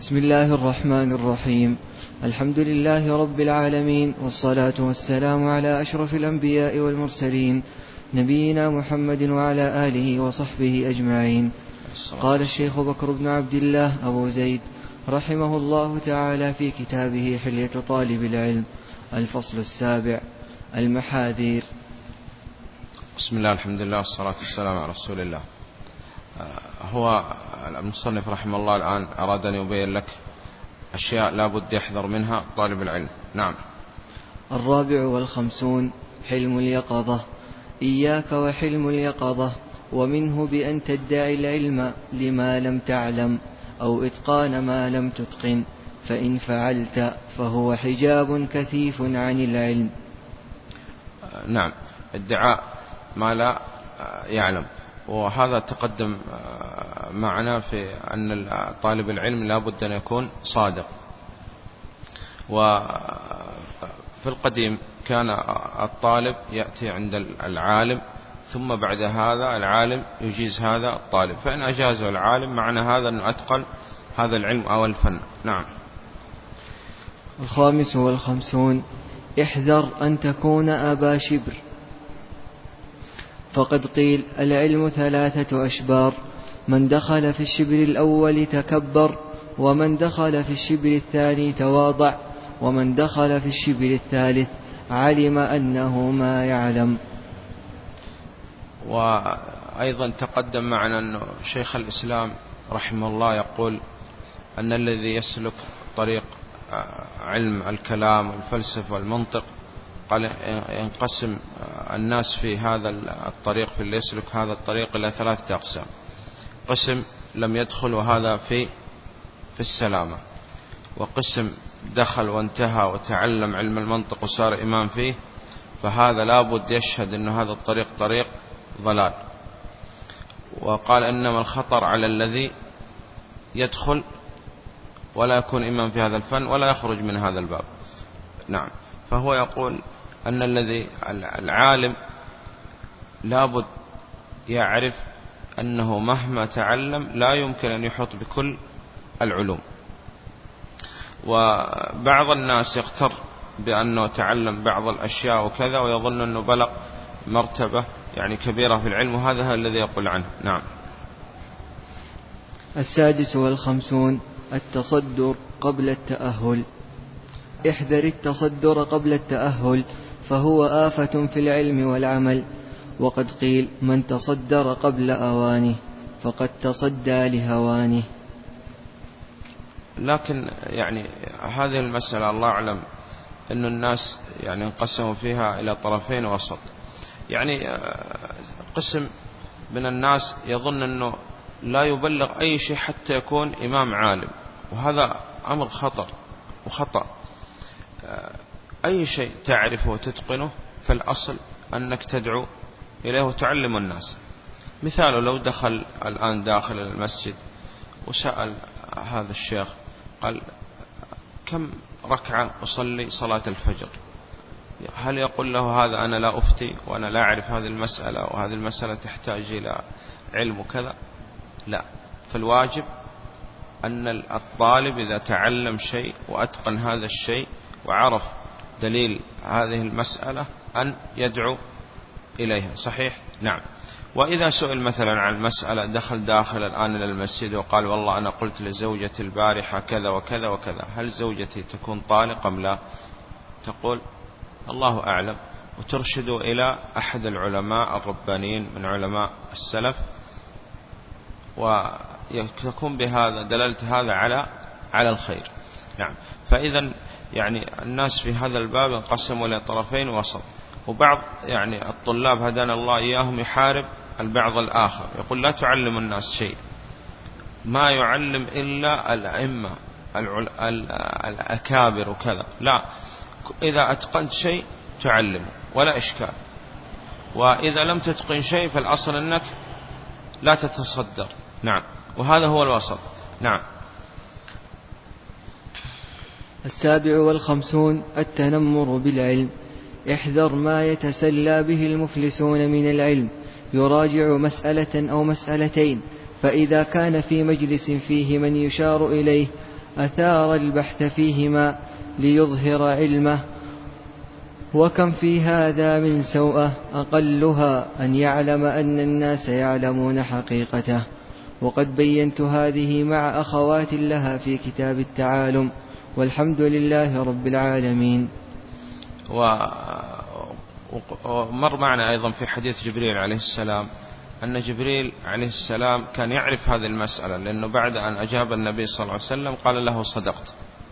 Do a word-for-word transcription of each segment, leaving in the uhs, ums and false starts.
بسم الله الرحمن الرحيم. الحمد لله رب العالمين، والصلاة والسلام على أشرف الأنبياء والمرسلين، نبينا محمد وعلى آله وصحبه أجمعين. قال الشيخ بكر بن عبد الله أبو زيد رحمه الله تعالى في كتابه حلية طالب العلم، الفصل السابع: المحاذير. بسم الله، الحمد لله، والصلاة والسلام على رسول الله. هو المصنف رحمه الله الآن أراد أن يبين لك أشياء لا بد يحذر منها طالب العلم. نعم. الرابع والخمسون: حلم اليقظة. إياك وحلم اليقظة، ومنه بأن تدعي العلم لما لم تعلم، أو إتقان ما لم تتقن، فإن فعلت فهو حجاب كثيف عن العلم. نعم، ادعاء ما لا يعلم، وهذا تقدم معنا في أن طالب العلم لا بد أن يكون صادق. وفي القديم كان الطالب يأتي عند العالم، ثم بعد هذا العالم يجيز هذا الطالب، فإن أجازه العالم معنى هذا أنه أتقن هذا العلم أو الفن. نعم. الخامس والخمسون: احذر أن تكون أبا شبر، فقد قيل: العلم ثلاثة أشبار، من دخل في الشبر الأول تكبر، ومن دخل في الشبر الثاني تواضع، ومن دخل في الشبر الثالث علم أنه ما يعلم. وأيضا تقدم معنا أن شيخ الإسلام رحمه الله يقول أن الذي يسلك طريق علم الكلام والفلسفة والمنطق قال ينقسم الناس في هذا الطريق، في اللي يسلك هذا الطريق، إلى ثلاثة أقسام: قسم لم يدخل وهذا في في السلامة، وقسم دخل وانتهى وتعلم علم المنطق وصار إمام فيه، فهذا لابد يشهد أن هذا الطريق طريق ضلال. وقال إنما الخطر على الذي يدخل ولا يكون إمام في هذا الفن ولا يخرج من هذا الباب. نعم. فهو يقول أن الذي العالم لابد يعرف أنه مهما تعلم لا يمكن أن يحط بكل العلوم. وبعض الناس يغتر بأنه تعلم بعض الأشياء وكذا ويظن أنه بلغ مرتبة يعني كبيرة في العلم، وهذا هو الذي يقول عنه. نعم. السادس والخمسون: التصدر قبل التأهل. احذر التصدر قبل التأهل، فهو آفة في العلم والعمل، وقد قيل: من تصدر قبل أوانه فقد تصدى لهوانه. لكن يعني هذه المسألة الله أعلم أن الناس يعني انقسموا فيها إلى طرفين وسط. يعني قسم من الناس يظن أنه لا يبلغ أي شيء حتى يكون إمام عالم، وهذا أمر خطر وخطأ. أي شيء تعرفه وتتقنه فالأصل أنك تدعو إليه وتعلم الناس. مثاله لو دخل الآن داخل المسجد وسأل هذا الشيخ قال: كم ركعة أصلي صلاة الفجر؟ هل يقول له هذا أنا لا أفتي وأنا لا أعرف هذه المسألة وهذه المسألة تحتاج إلى علم وكذا؟ لا. فالواجب أن الطالب إذا تعلم شيء وأتقن هذا الشيء وعرف دليل هذه المسألة أن يدعو إليها. صحيح؟ نعم. وإذا سئل مثلا عن مسألة دخل داخل الآن إلى المسجد وقال: والله أنا قلت لزوجتي البارحة كذا وكذا وكذا، هل زوجتي تكون طالقة أم لا؟ تقول: الله أعلم، وترشد إلى أحد العلماء الربانيين من علماء السلف، ويكون بهذا دلالة هذا على على الخير. نعم. فإذا يعني الناس في هذا الباب انقسموا إلى طرفين وسط. وبعض يعني الطلاب هدانا الله إياهم يحارب البعض الآخر، يقول: لا تعلم الناس شيء، ما يعلم إلا الأئمة الأكابر وكذا. لا، إذا أتقنت شيء تعلمه ولا إشكال، وإذا لم تتقن شيء فالأصل أنك لا تتصدر. نعم. وهذا هو الوسط. نعم. السابع والخمسون: التنمر بالعلم. احذر ما يتسلى به المفلسون من العلم، يراجع مسألة أو مسألتين، فإذا كان في مجلس فيه من يشار إليه أثار البحث فيهما ليظهر علمه. وكم في هذا من سوءة أقلها أن يعلم أن الناس يعلمون حقيقته. وقد بينت هذه مع أخوات لها في كتاب التعالم، والحمد لله رب العالمين. ومر معنا أيضا في حديث جبريل عليه السلام أن جبريل عليه السلام كان يعرف هذه المسألة، لأنه بعد أن أجاب النبي صلى الله عليه وسلم قال له صدقت.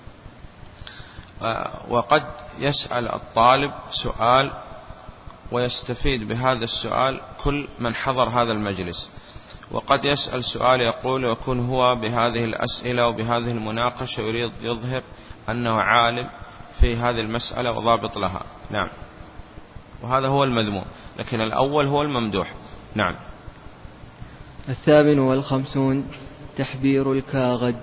وقد يسأل الطالب سؤال ويستفيد بهذا السؤال كل من حضر هذا المجلس، وقد يسأل سؤال يقول ويكون هو بهذه الأسئلة وبهذه المناقشة يريد يظهر أنه عالم في هذه المسألة وضابط لها. نعم، وهذا هو المذموم، لكن الأول هو الممدوح. نعم. الثامن والخمسون تحبير الكاغد.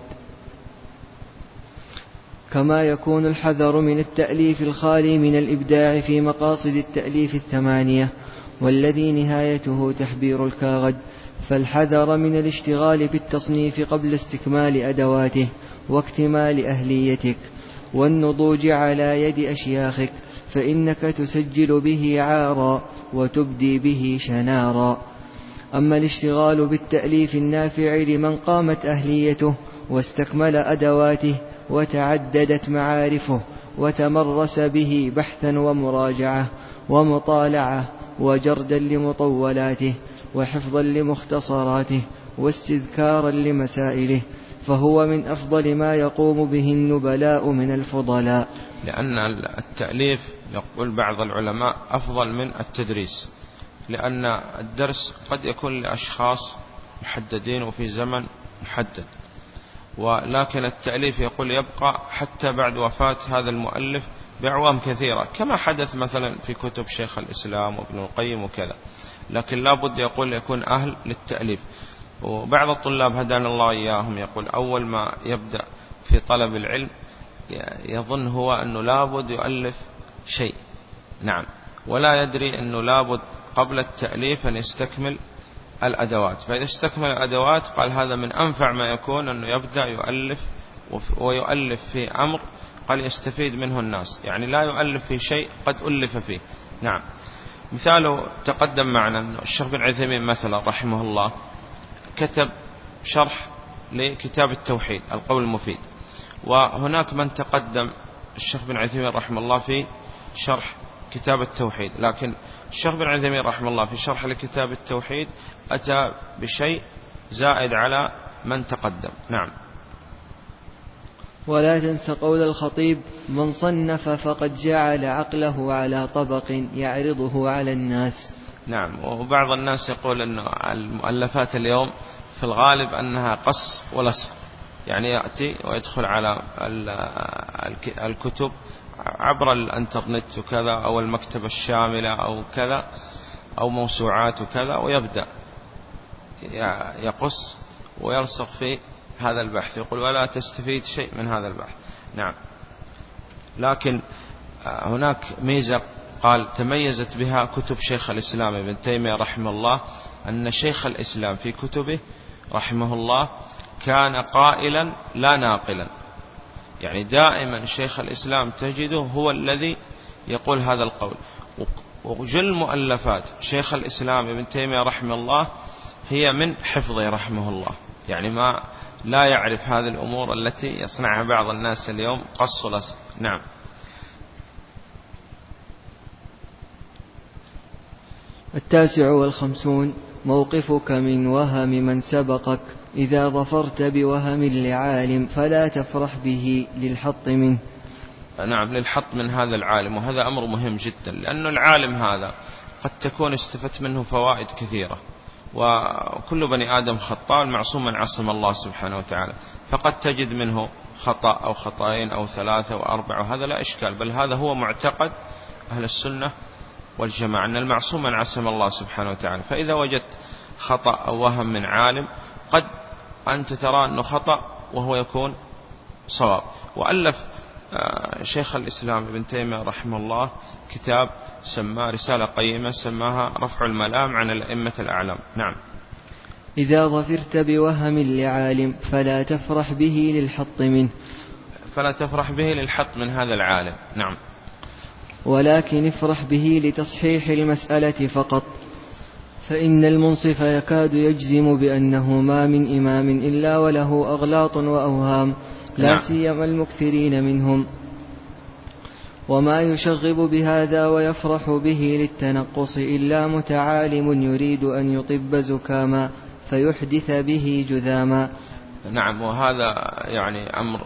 كما يكون الحذر من التأليف الخالي من الإبداع في مقاصد التأليف الثمانية، والذي نهايته تحبير الكاغد، فالحذر من الاشتغال بالتصنيف قبل استكمال أدواته واكتمال أهليتك والنضوج على يد أشياخك، فإنك تسجل به عارا وتبدي به شنارا. أما الاشتغال بالتأليف النافع لمن قامت أهليته واستكمل أدواته وتعددت معارفه وتمرس به بحثا ومراجعة ومطالعة وجردا لمطولاته وحفظا لمختصراته واستذكارا لمسائله، فهو من أفضل ما يقوم به النبلاء من الفضلاء. لأن التأليف يقول بعض العلماء أفضل من التدريس، لأن الدرس قد يكون لأشخاص محددين وفي زمن محدد، ولكن التأليف يقول يبقى حتى بعد وفاة هذا المؤلف بأعوام كثيرة، كما حدث مثلا في كتب شيخ الإسلام وابن القيم وكذا، لكن لا بد يقول يكون أهل للتأليف. وبعض الطلاب هدانا الله إياهم يقول أول ما يبدأ في طلب العلم يظن هو أنه لابد يؤلف شيء، نعم، ولا يدري أنه لابد قبل التأليف أن يستكمل الأدوات، فإذا استكمل الأدوات قال هذا من أنفع ما يكون أنه يبدأ يؤلف، ويؤلف في أمر قال يستفيد منه الناس، يعني لا يؤلف في شيء قد ألف فيه. نعم، مثاله تقدم معنا أن الشيخ بن عثيمين مثلا رحمه الله كتب شرح لكتاب التوحيد القول المفيد، وهناك من تقدم الشيخ بن عثيمين رحمه الله في شرح كتاب التوحيد، لكن الشيخ بن عثيمين رحمه الله في شرح لكتاب التوحيد أتى بشيء زائد على من تقدم. نعم. ولا تنس قول الخطيب من صنف فقد جعل عقله على طبق يعرضه على الناس. نعم، وبعض الناس يقول أن المؤلفات اليوم في الغالب أنها قص ولصق، يعني يأتي ويدخل على الكتب عبر الانترنت وكذا أو المكتبة الشاملة أو كذا أو موسوعات وكذا، ويبدأ يقص ويلصق في هذا البحث، يقول ولا تستفيد شيء من هذا البحث. نعم، لكن هناك ميزة قال تميزت بها كتب شيخ الإسلام ابن تيمية رحمه الله، أن شيخ الإسلام في كتبه رحمه الله كان قائلا لا ناقلا، يعني دائما شيخ الإسلام تجده هو الذي يقول هذا القول. وجل مؤلفات شيخ الإسلام ابن تيمية رحمه الله هي من حفظه رحمه الله، يعني ما لا يعرف هذه الأمور التي يصنعها بعض الناس اليوم قص ولصق. نعم. التاسع والخمسون موقفك من وهم من سبقك. إذا ظفرت بوهم لعالم فلا تفرح به للحط منه. نعم، للحط من هذا العالم، وهذا أمر مهم جدا، لأن العالم هذا قد تكون استفدت منه فوائد كثيرة، وكل بني آدم خطاء معصوم من عصم الله سبحانه وتعالى، فقد تجد منه خطأ أو خطأين أو ثلاثة أو أربعة، وهذا لا إشكال، بل هذا هو معتقد أهل السنة والجماعة أن المعصوم من عصم الله سبحانه وتعالى. فإذا وجدت خطأ أو وهم من عالم قد أنت ترى أنه خطأ وهو يكون صواب. وألف شيخ الإسلام ابن تيمية رحمه الله كتاب سماه رسالة قيمة سماها رفع الملام عن الأئمة الأعلام. نعم. إذا ظفرت بوهم لعالم فلا تفرح به للحط منه فلا تفرح به للحط من هذا العالم. نعم. ولكن افرح به لتصحيح المسألة فقط، فإن المنصف يكاد يجزم بأنه ما من إمام إلا وله أغلاط وأوهام، لا سيما المكثرين منهم. وما يشغب بهذا ويفرح به للتنقص إلا متعالم يريد أن يطب زكاما فيحدث به جذاما. نعم. وهذا يعني أمر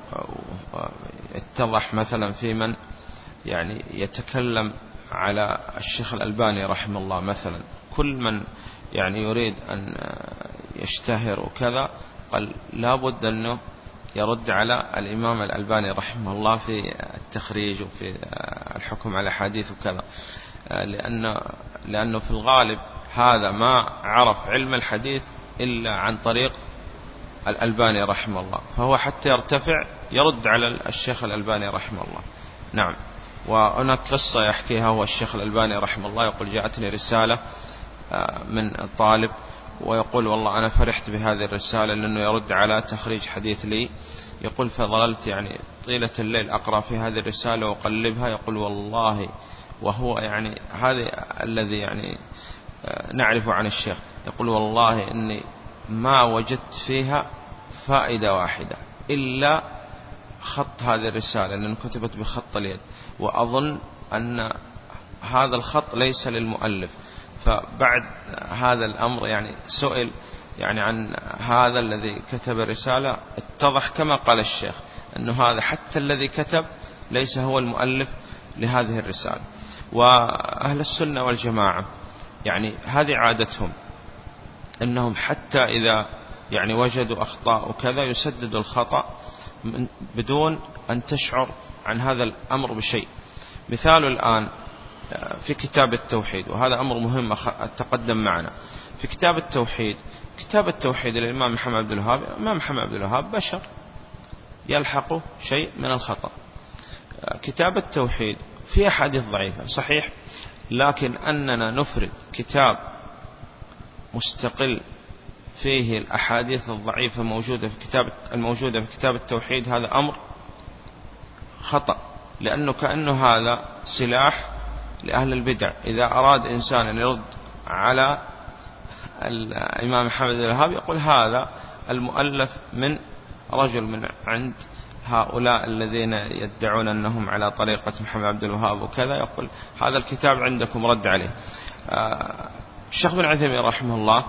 اتضح مثلا في من يعني يتكلم على الشيخ الألباني رحمه الله مثلا. كل من يعني يريد أن يشتهر وكذا قال لابد أنه يرد على الإمام الألباني رحمه الله في التخريج وفي الحكم على حديث وكذا، لأنه, لأنه في الغالب هذا ما عرف علم الحديث إلا عن طريق الألباني رحمه الله، فهو حتى يرتفع يرد على الشيخ الألباني رحمه الله. نعم. وهناك قصة يحكيها هو الشيخ الألباني رحمه الله، يقول جاءتني رسالة من الطالب ويقول والله أنا فرحت بهذه الرسالة لأنه يرد على تخريج حديث لي. يقول فظللت يعني طيلة الليل أقرأ في هذه الرسالة وأقلبها. يقول والله وهو يعني هذا الذي يعني نعرف عن الشيخ، يقول والله إني ما وجدت فيها فائدة واحدة إلا خط هذه الرسالة لأنه كتبت بخط اليد، وأظن أن هذا الخط ليس للمؤلف. فبعد هذا الأمر يعني سئل يعني عن هذا الذي كتب الرسالة، اتضح كما قال الشيخ أنه هذا حتى الذي كتب ليس هو المؤلف لهذه الرسالة. وأهل السنة والجماعة يعني هذه عادتهم أنهم حتى إذا يعني وجدوا أخطاء وكذا يسددوا الخطأ بدون أن تشعر عن هذا الأمر بشيء. مثال الآن في كتاب التوحيد، وهذا أمر مهم أتقدم معنا في كتاب التوحيد. كتاب التوحيد للإمام محمد عبد الوهاب، الإمام محمد عبد الوهاب بشر يلحقه شيء من الخطأ. كتاب التوحيد فيه أحاديث ضعيفة صحيح، لكن أننا نفرد كتاب مستقل فيه الأحاديث الضعيفة موجودة في كتاب الموجودة في كتاب التوحيد هذا أمر خطأ، لأنه كأنه هذا سلاح لأهل البدع. إذا أراد إنسان أن يرد على الإمام محمد بن الوهاب يقول هذا المؤلف من رجل من عند هؤلاء الذين يدعون أنهم على طريقة محمد عبد الوهاب وكذا، يقول هذا الكتاب عندكم رد عليه. الشيخ بن عثيمين رحمه الله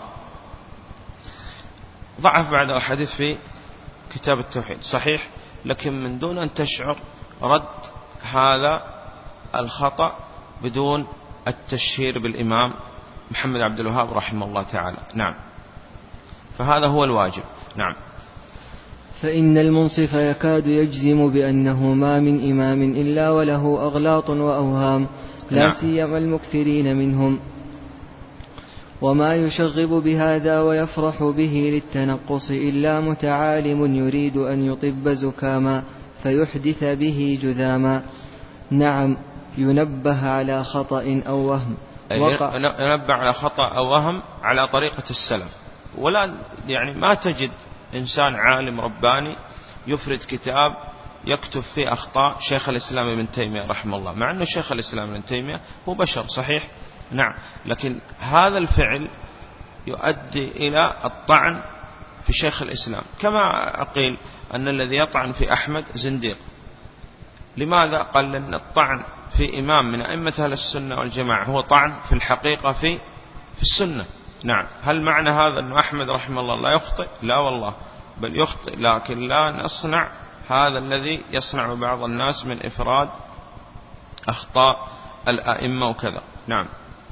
ضعف بعض الحديث في كتاب التوحيد صحيح، لكن من دون أن تشعر رد هذا الخطأ بدون التشهير بالإمام محمد عبد الوهاب رحمه الله تعالى. نعم. فهذا هو الواجب. نعم. فإن المنصف يكاد يجزم بأنه ما من إمام إلا وله أغلاط وأوهام، لا نعم. سيما المكثرين منهم. وما يشغب بهذا ويفرح به للتنقص إلا متعالم يريد أن يطب زكاما فيحدث به جذاما. نعم. ينبه على خطأ أو وهم وقع ينبه على خطأ أو وهم على طريقة السلف. ولا يعني ما تجد إنسان عالم رباني يفرد كتاب يكتب فيه أخطاء شيخ الإسلام ابن تيمية رحمه الله، مع أنه شيخ الإسلام ابن تيمية هو بشر صحيح. نعم. لكن هذا الفعل يؤدي إلى الطعن في شيخ الإسلام، كما أقيل أن الذي يطعن في أحمد زنديق. لماذا؟ قال لأن الطعن في إمام من أئمة أهل السنة والجماعة هو طعن في الحقيقة في في السنة. نعم. هل معنى هذا أن أحمد رحمه الله لا يخطئ؟ لا والله، بل يخطئ، لكن لا نصنع هذا الذي يصنع بعض الناس من إفراد أخطاء الأئمة وكذا. نعم.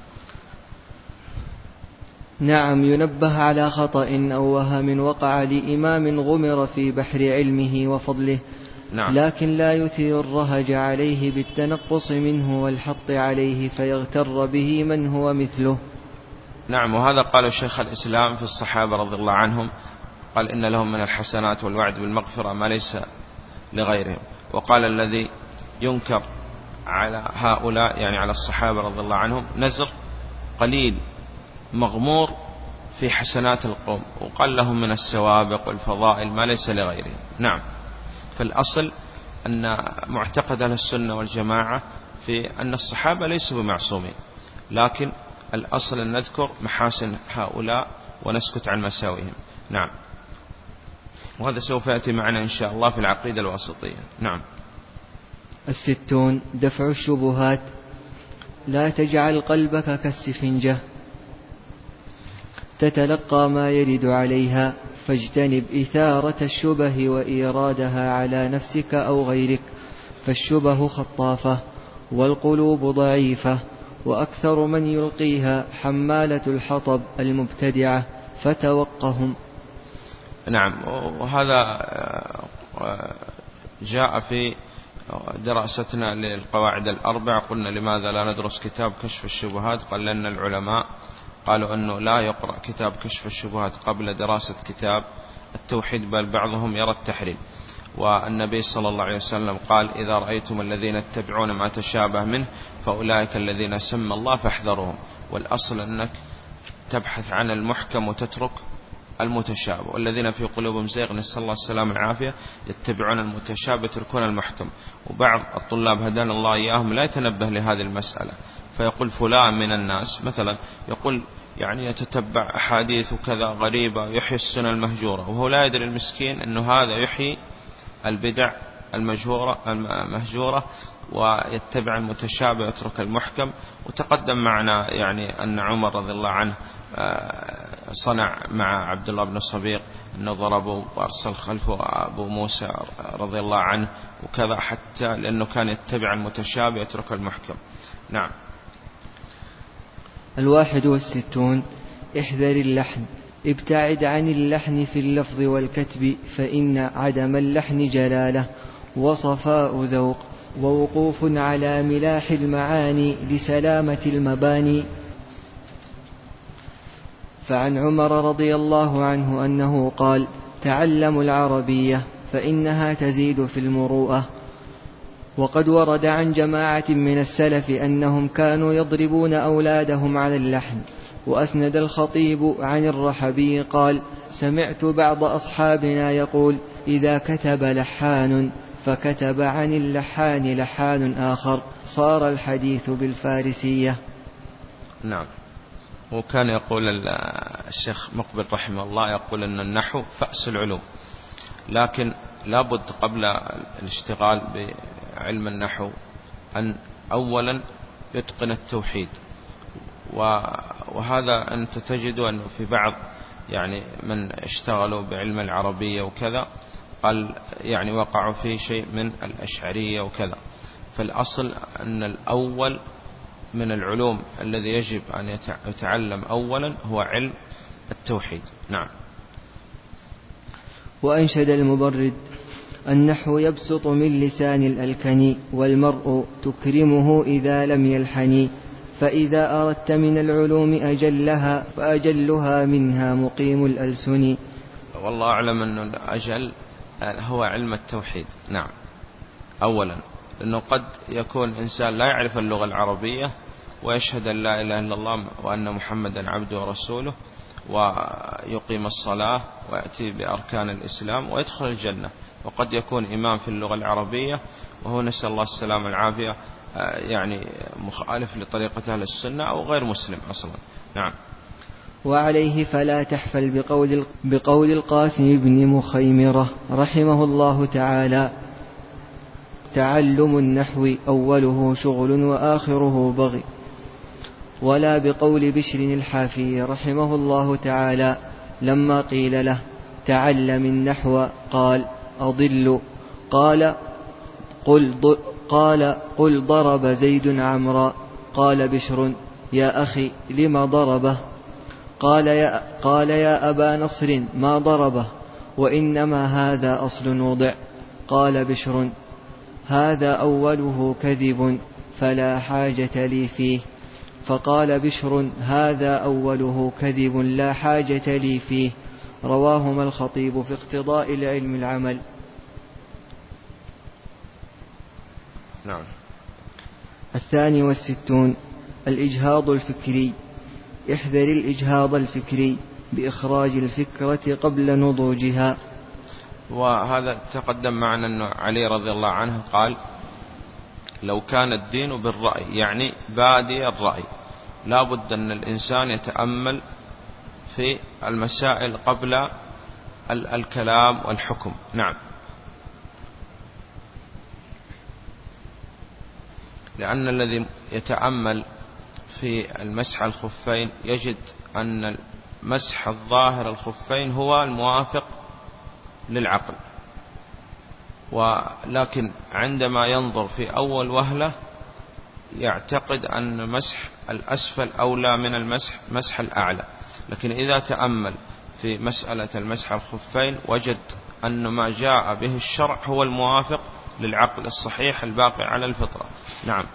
نعم. ينبه على خطأ أو وهم وقع لإمام غمر في بحر علمه وفضله. نعم. لكن لا يثير الرهج عليه بالتنقص منه والحط عليه فيغتر به من هو مثله. نعم. وهذا قال شيخ الإسلام في الصحابة رضي الله عنهم، قال إن لهم من الحسنات والوعد بالمغفرة ما ليس لغيرهم. وقال الذي ينكر على هؤلاء يعني على الصحابة رضي الله عنهم نزر قليل مغمور في حسنات القوم، وقال لهم من السوابق والفضائل ما ليس لغيرهم. نعم. فالأصل أن معتقد أهل السنة والجماعة في أن الصحابة ليسوا بمعصومين، لكن الأصل أن نذكر محاسن هؤلاء ونسكت عن مساوئهم. نعم. وهذا سوف يأتي معنا إن شاء الله في العقيدة الواسطية. نعم. الستون: دفع الشبهات. لا تجعل قلبك كالسفنجة تتلقى ما يرد عليها، فاجتنب إثارة الشبه وإيرادها على نفسك أو غيرك، فالشبه خطافة والقلوب ضعيفة، وأكثر من يلقيها حمالة الحطب المبتدعة، فتوقهم. نعم. وهذا جاء في دراستنا للقواعد الأربع، قلنا لماذا لا ندرس كتاب كشف الشبهات؟ قال لأن العلماء قالوا أنه لا يقرأ كتاب كشف الشبهات قبل دراسة كتاب التوحيد، بل بعضهم يرى التحريم. والنبي صلى الله عليه وسلم قال: إذا رأيتم الذين يتبعون ما تشابه منه فأولئك الذين سمى الله فاحذرهم. والأصل أنك تبحث عن المحكم وتترك المتشابه، والذين في قلوبهم زيغ نسأل الله السلامة والعافية يتبعون المتشابه يتركون المحكم. وبعض الطلاب هدانا الله إياهم لا يتنبه لهذه المسألة، فيقول فلان من الناس مثلا يقول يعني يتتبع أحاديث وكذا غريبة يحيي السنة المهجورة، وهو لا يدري المسكين أنه هذا يحيي البدع المجهورة المهجورة ويتبع المتشابه ويترك المحكم. وتقدم معنا يعني أن عمر رضي الله عنه صنع مع عبد الله بن الصبيغ أنه ضربه وأرسل خلفه أبو موسى رضي الله عنه وكذا، حتى لأنه كان يتبع المتشابه يترك المحكم. نعم. الواحد والستون: احذر اللحن. ابتعد عن اللحن في اللفظ والكتب، فإن عدم اللحن جلالة وصفاء ذوق ووقوف على ملاح المعاني لسلامة المباني. فعن عمر رضي الله عنه أنه قال: تعلموا العربية فإنها تزيد في المروءة. وقد ورد عن جماعة من السلف أنهم كانوا يضربون أولادهم على اللحن. وأسند الخطيب عن الرحبي قال: سمعت بعض أصحابنا يقول: إذا كتب لحان فكتب عن اللحان لحان آخر صار الحديث بالفارسية. نعم. وكان يقول الشيخ مقبل رحمه الله يقول أن النحو فأس العلوم، لكن لابد قبل الاشتغال بعلم النحو أن أولا يتقن التوحيد. وهذا أنت تجد أنه في بعض يعني من اشتغلوا بعلم العربية وكذا قال يعني وقعوا في شيء من الأشعرية وكذا. فالأصل أن الأول من العلوم الذي يجب أن يتعلم أولا هو علم التوحيد. نعم. وأنشد المبرد: النحو يبسط من لسان الألكن، والمرء تكرمه إذا لم يلحن، فإذا أردت من العلوم أجلها فأجلها منها مقيم الألسن. والله أعلم أن أجل هو علم التوحيد. نعم. أولا لأنه قد يكون إنسان لا يعرف اللغة العربية ويشهد أن لا إله إلا الله وأن محمدا عبده ورسوله ويقيم الصلاة ويأتي بأركان الإسلام ويدخل الجنة، وقد يكون إمام في اللغة العربية وهو نسأل الله السلامة والعافية يعني مخالف لطريقة أهل السنة أو غير مسلم أصلا. نعم. وعليه فلا تحفل بقول, بقول القاسم بن مخيمرة رحمه الله تعالى: تعلم النحو أوله شغل وآخره بغي. ولا بقول بشر الحافي رحمه الله تعالى لما قيل له: تعلم النحو، قال: أضل. قال: قل, قال قل ضرب زيد عمرا. قال بشر: يا أخي لما ضربه؟ قال يا, قال يا أبا نصر ما ضربه، وإنما هذا أصل وضع. قال بشر: هذا أوله كذب فلا حاجة لي فيه. فقال بشر: هذا أوله كذب لا حاجة لي فيه. رواهما الخطيب في اقتضاء العلم العمل. نعم. الثاني والستون: الإجهاض الفكري. احذر الإجهاض الفكري، بإخراج الفكرة قبل نضوجها. وهذا تقدم معنا أن علي رضي الله عنه قال لو كان الدين بالرأي، يعني بادي الرأي، لا بد أن الإنسان يتأمل في المسائل قبل الكلام والحكم. نعم، لأن الذي يتأمل في المسح الخفين يجد أن مسح الظاهر الخفين هو الموافق للعقل، ولكن عندما ينظر في أول وهلة يعتقد أن مسح الأسفل أولى من المسح مسح الأعلى. لكن إذا تأمل في مسألة المسح الخفين وجد أن ما جاء به الشرع هو الموافق للعقل الصحيح الباقي على الفطرة. نعم.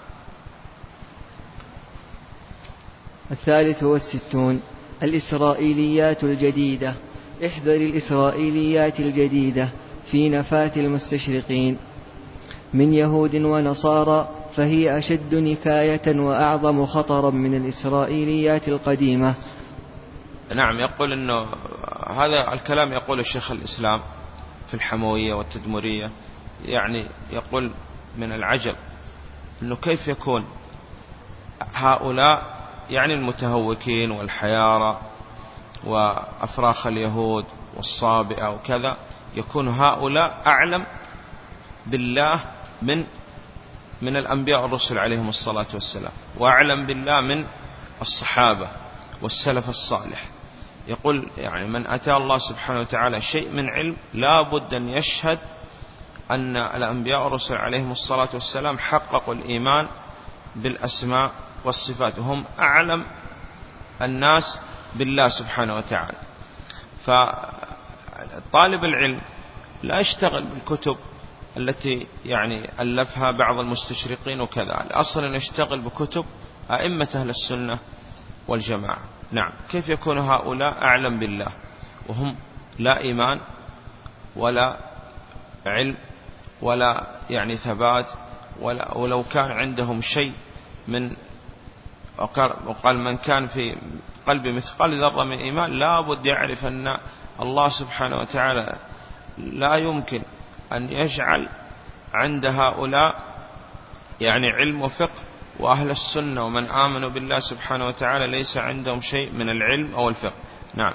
الثالث والستون الإسرائيليات الجديدة. احذر الإسرائيليات الجديدة في نفاة المستشرقين من يهود ونصارى، فهي أشد نكاية وأعظم خطرا من الإسرائيليات القديمة. نعم، يقول أنه هذا الكلام يقول الشيخ الإسلام في الحموية والتدمرية، يعني يقول من العجب أنه كيف يكون هؤلاء يعني المتهوكين والحيارى وأفراخ اليهود والصابئة وكذا، يكون هؤلاء أعلم بالله من من الأنبياء والرسل عليهم الصلاة والسلام، وأعلم بالله من الصحابة والسلف الصالح. يقول يعني من أتى الله سبحانه وتعالى شيء من علم لا بد أن يشهد أن الأنبياء والرسل عليهم الصلاة والسلام حققوا الإيمان بالأسماء والصفات، وهم أعلم الناس بالله سبحانه وتعالى. فطالب العلم لا يشتغل بالكتب التي يعني ألفها بعض المستشرقين وكذا، الأصل أن يشتغل بكتب أئمة أهل السنة والجماعة. نعم، كيف يكون هؤلاء أعلم بالله وهم لا إيمان ولا علم ولا يعني ثبات، ولا ولو كان عندهم شيء من، وقال من كان في قلبه مثقال ذرة من إيمان لا بد يعرف أن الله سبحانه وتعالى لا يمكن أن يجعل عند هؤلاء يعني علم وفقه، وأهل السنة ومن آمنوا بالله سبحانه وتعالى ليس عندهم شيء من العلم أو الفقه. نعم.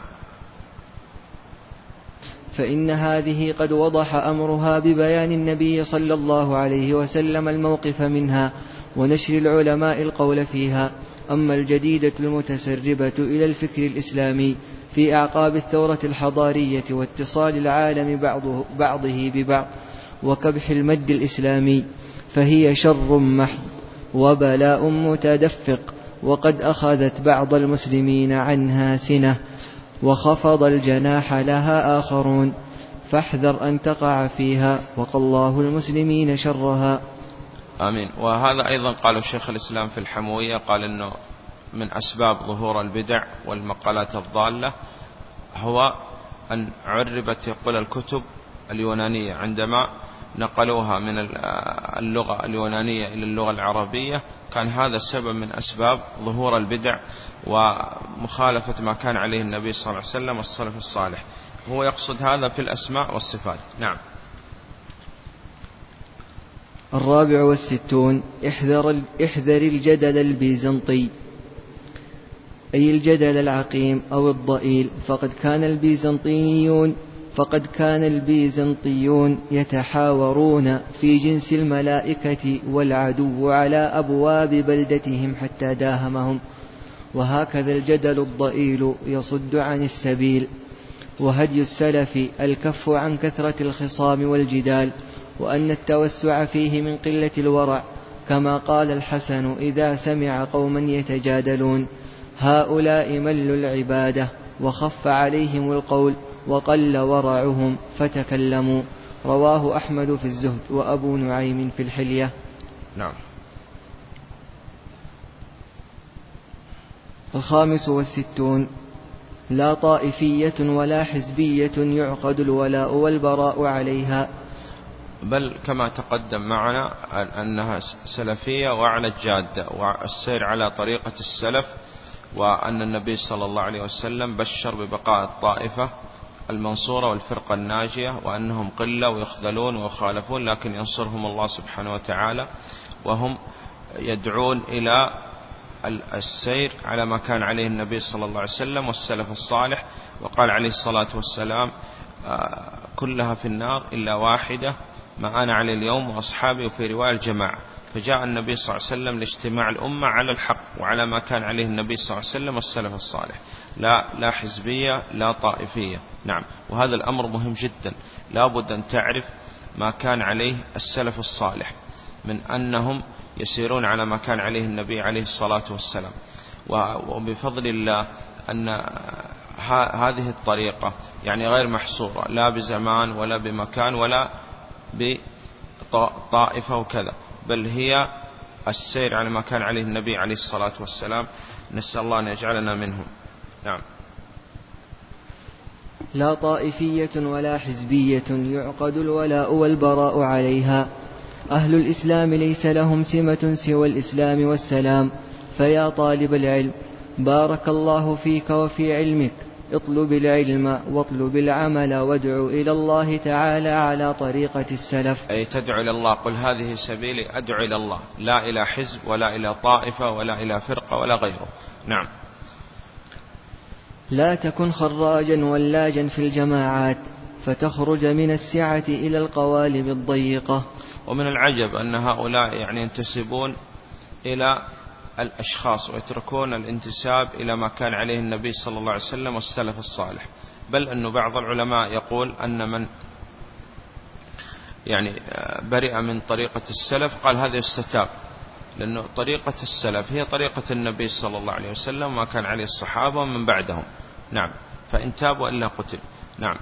فإن هذه قد وضح أمرها ببيان النبي صلى الله عليه وسلم الموقف منها ونشر العلماء القول فيها. أما الجديدة المتسربة إلى الفكر الإسلامي في أعقاب الثورة الحضارية واتصال العالم بعضه, بعضه ببعض وكبح المد الإسلامي، فهي شر محض وبلاء متدفق، وقد أخذت بعض المسلمين عنها سنة وخفض الجناح لها آخرون، فاحذر أن تقع فيها وقى الله المسلمين شرها. آمين. وهذا أيضا قال الشيخ الإسلام في الحموية، قال إنه من أسباب ظهور البدع والمقالات الضالة هو أن عربت يقول الكتب اليونانية عندما نقلوها من اللغة اليونانية إلى اللغة العربية، كان هذا السبب من أسباب ظهور البدع ومخالفة ما كان عليه النبي صلى الله عليه وسلم والسلف الصالح. هو يقصد هذا في الأسماء والصفات. نعم. الرابع والستون احذر, احذر الجدل البيزنطي، أي الجدل العقيم أو الضئيل، فقد كان البيزنطيون فقد كان البيزنطيون يتحاورون في جنس الملائكة والعدو على أبواب بلدتهم حتى داهمهم، وهكذا الجدل الضئيل يصد عن السبيل. وهدي السلف الكف عن كثرة الخصام والجدال، وأن التوسع فيه من قلة الورع، كما قال الحسن إذا سمع قوما يتجادلون هؤلاء ملوا العبادة وخف عليهم القول وقل ورعهم فتكلموا. رواه أحمد في الزهد وأبو نعيم في الحلية. نعم. الخامس والستون لا طائفية ولا حزبية يعقد الولاء والبراء عليها، بل كما تقدم معنا أنها سلفية وعلى الجادة والسير على طريقة السلف وأن النبي صلى الله عليه وسلم بشر ببقاء الطائفة المنصورة والفرقة الناجية، وأنهم قلة ويخذلون ويخالفون، لكن ينصرهم الله سبحانه وتعالى، وهم يدعون إلى السير على ما كان عليه النبي صلى الله عليه وسلم والسلف الصالح. وقال عليه الصلاة والسلام كلها في النار إلا واحدة ما أنا عليه اليوم وأصحابي، وفي رواية الجماعة. فجاء النبي صلى الله عليه وسلم لاجتماع الأمة على الحق وعلى ما كان عليه النبي صلى الله عليه وسلم والسلف الصالح، لا لا حزبية لا طائفية. نعم، وهذا الأمر مهم جدا، لا بد أن تعرف ما كان عليه السلف الصالح من أنهم يسيرون على ما كان عليه النبي عليه الصلاة والسلام. وبفضل الله أن هذه الطريقة يعني غير محصورة لا بزمان ولا بمكان ولا بطائفة وكذا، بل هي السير على ما كان عليه النبي عليه الصلاة والسلام. نسأل الله أن يجعلنا منهم. نعم. لا طائفية ولا حزبية يعقد الولاء والبراء عليها. أهل الإسلام ليس لهم سمة سوى الإسلام والسلام. فيا طالب العلم، بارك الله فيك وفي علمك، اطلب العلم واطلب العمل وادعو إلى الله تعالى على طريقة السلف. أي تدعو إلى الله، قل هذه سبيلي أدعو إلى الله، لا إلى حزب ولا إلى طائفة ولا إلى فرقة ولا غيره. نعم. لا تكن خراجا ولاجا في الجماعات فتخرج من السعة إلى القوالب الضيقة. ومن العجب أن هؤلاء يعني ينتسبون إلى الأشخاص ويتركون الانتساب إلى ما كان عليه النبي صلى الله عليه وسلم والسلف الصالح، بل أن بعض العلماء يقول أن من يعني برئ من طريقة السلف قال هذا يستتاب، لأنه طريقة السلف هي طريقة النبي صلى الله عليه وسلم وما كان عليه الصحابة ومن بعدهم. نعم، فإن تابوا إلا قتل. نعم.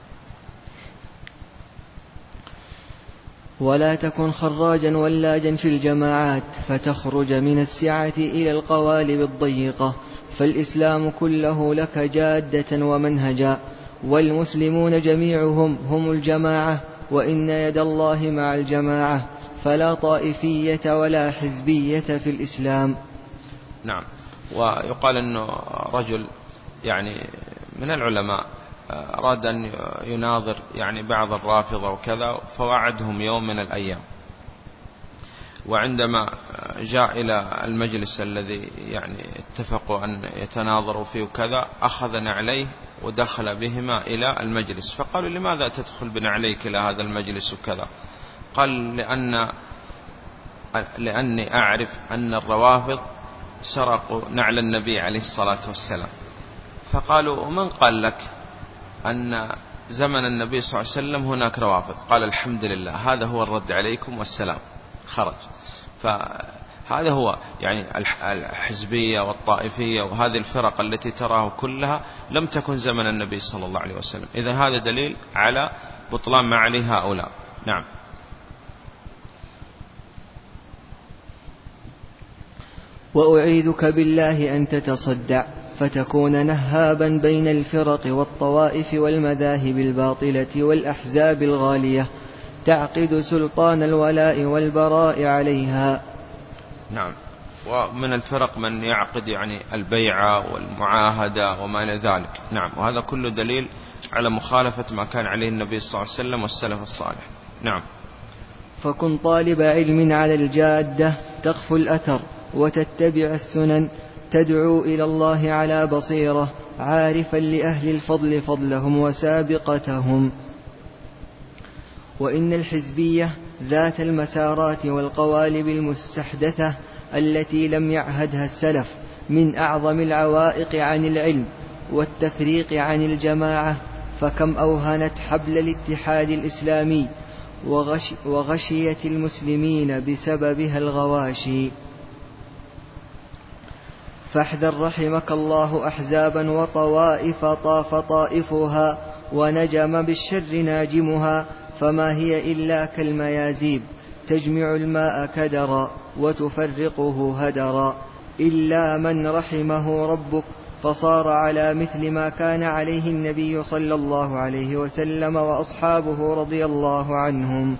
ولا تكن خراجا ولاجا في الجماعات فتخرج من السعة إلى القوالب الضيقة، فالإسلام كله لك جادة ومنهجا، والمسلمون جميعهم هم الجماعة، وإن يد الله مع الجماعة، فلا طائفية ولا حزبية في الإسلام. نعم. ويقال أنه رجل يعني من العلماء أراد أن يناظر يعني بعض الرافضة وكذا، فوعدهم يوم من الأيام، وعندما جاء إلى المجلس الذي يعني اتفقوا أن يتناظروا فيه وكذا أخذ نعليه ودخل بهما إلى المجلس، فقالوا لماذا تدخل بنعليك إلى هذا المجلس وكذا؟ قال لأن لأني أعرف أن الروافض سرقوا نعل النبي عليه الصلاة والسلام. فقالوا ومن قال لك أن زمن النبي صلى الله عليه وسلم هناك روافض؟ قال الحمد لله، هذا هو الرد عليكم والسلام. خرج. فهذا هو يعني الحزبية والطائفية وهذه الفرق التي تراه كلها لم تكن زمن النبي صلى الله عليه وسلم. إذن هذا دليل على بطلان ما عليه هؤلاء. نعم. وأعيذك بالله أن تتصدع فتكون نهابا بين الفرق والطوائف والمذاهب الباطلة والأحزاب الغالية، تعقد سلطان الولاء والبراء عليها. نعم. ومن الفرق من يعقد يعني البيعة والمعاهدة وما إلى ذلك. نعم. وهذا كله دليل على مخالفة ما كان عليه النبي صلى الله عليه وسلم والسلف الصالح. نعم. فكن طالب علم على الجادة تخفو الأثر وتتبع السنن، تدعو إلى الله على بصيرة، عارفا لأهل الفضل فضلهم وسابقتهم. وإن الحزبية ذات المسارات والقوالب المستحدثة التي لم يعهدها السلف من أعظم العوائق عن العلم والتفريق عن الجماعة، فكم أوهنت حبل الاتحاد الإسلامي وغش وغشيت المسلمين بسببها الغواشي. فاحذر رحمك الله أحزابا وطوائف طاف طائفها ونجم بالشر ناجمها، فما هي إلا كالميازيب تجمع الماء كدرا وتفرقه هدرا، إلا من رحمه ربك فصار على مثل ما كان عليه النبي صلى الله عليه وسلم وأصحابه رضي الله عنهم.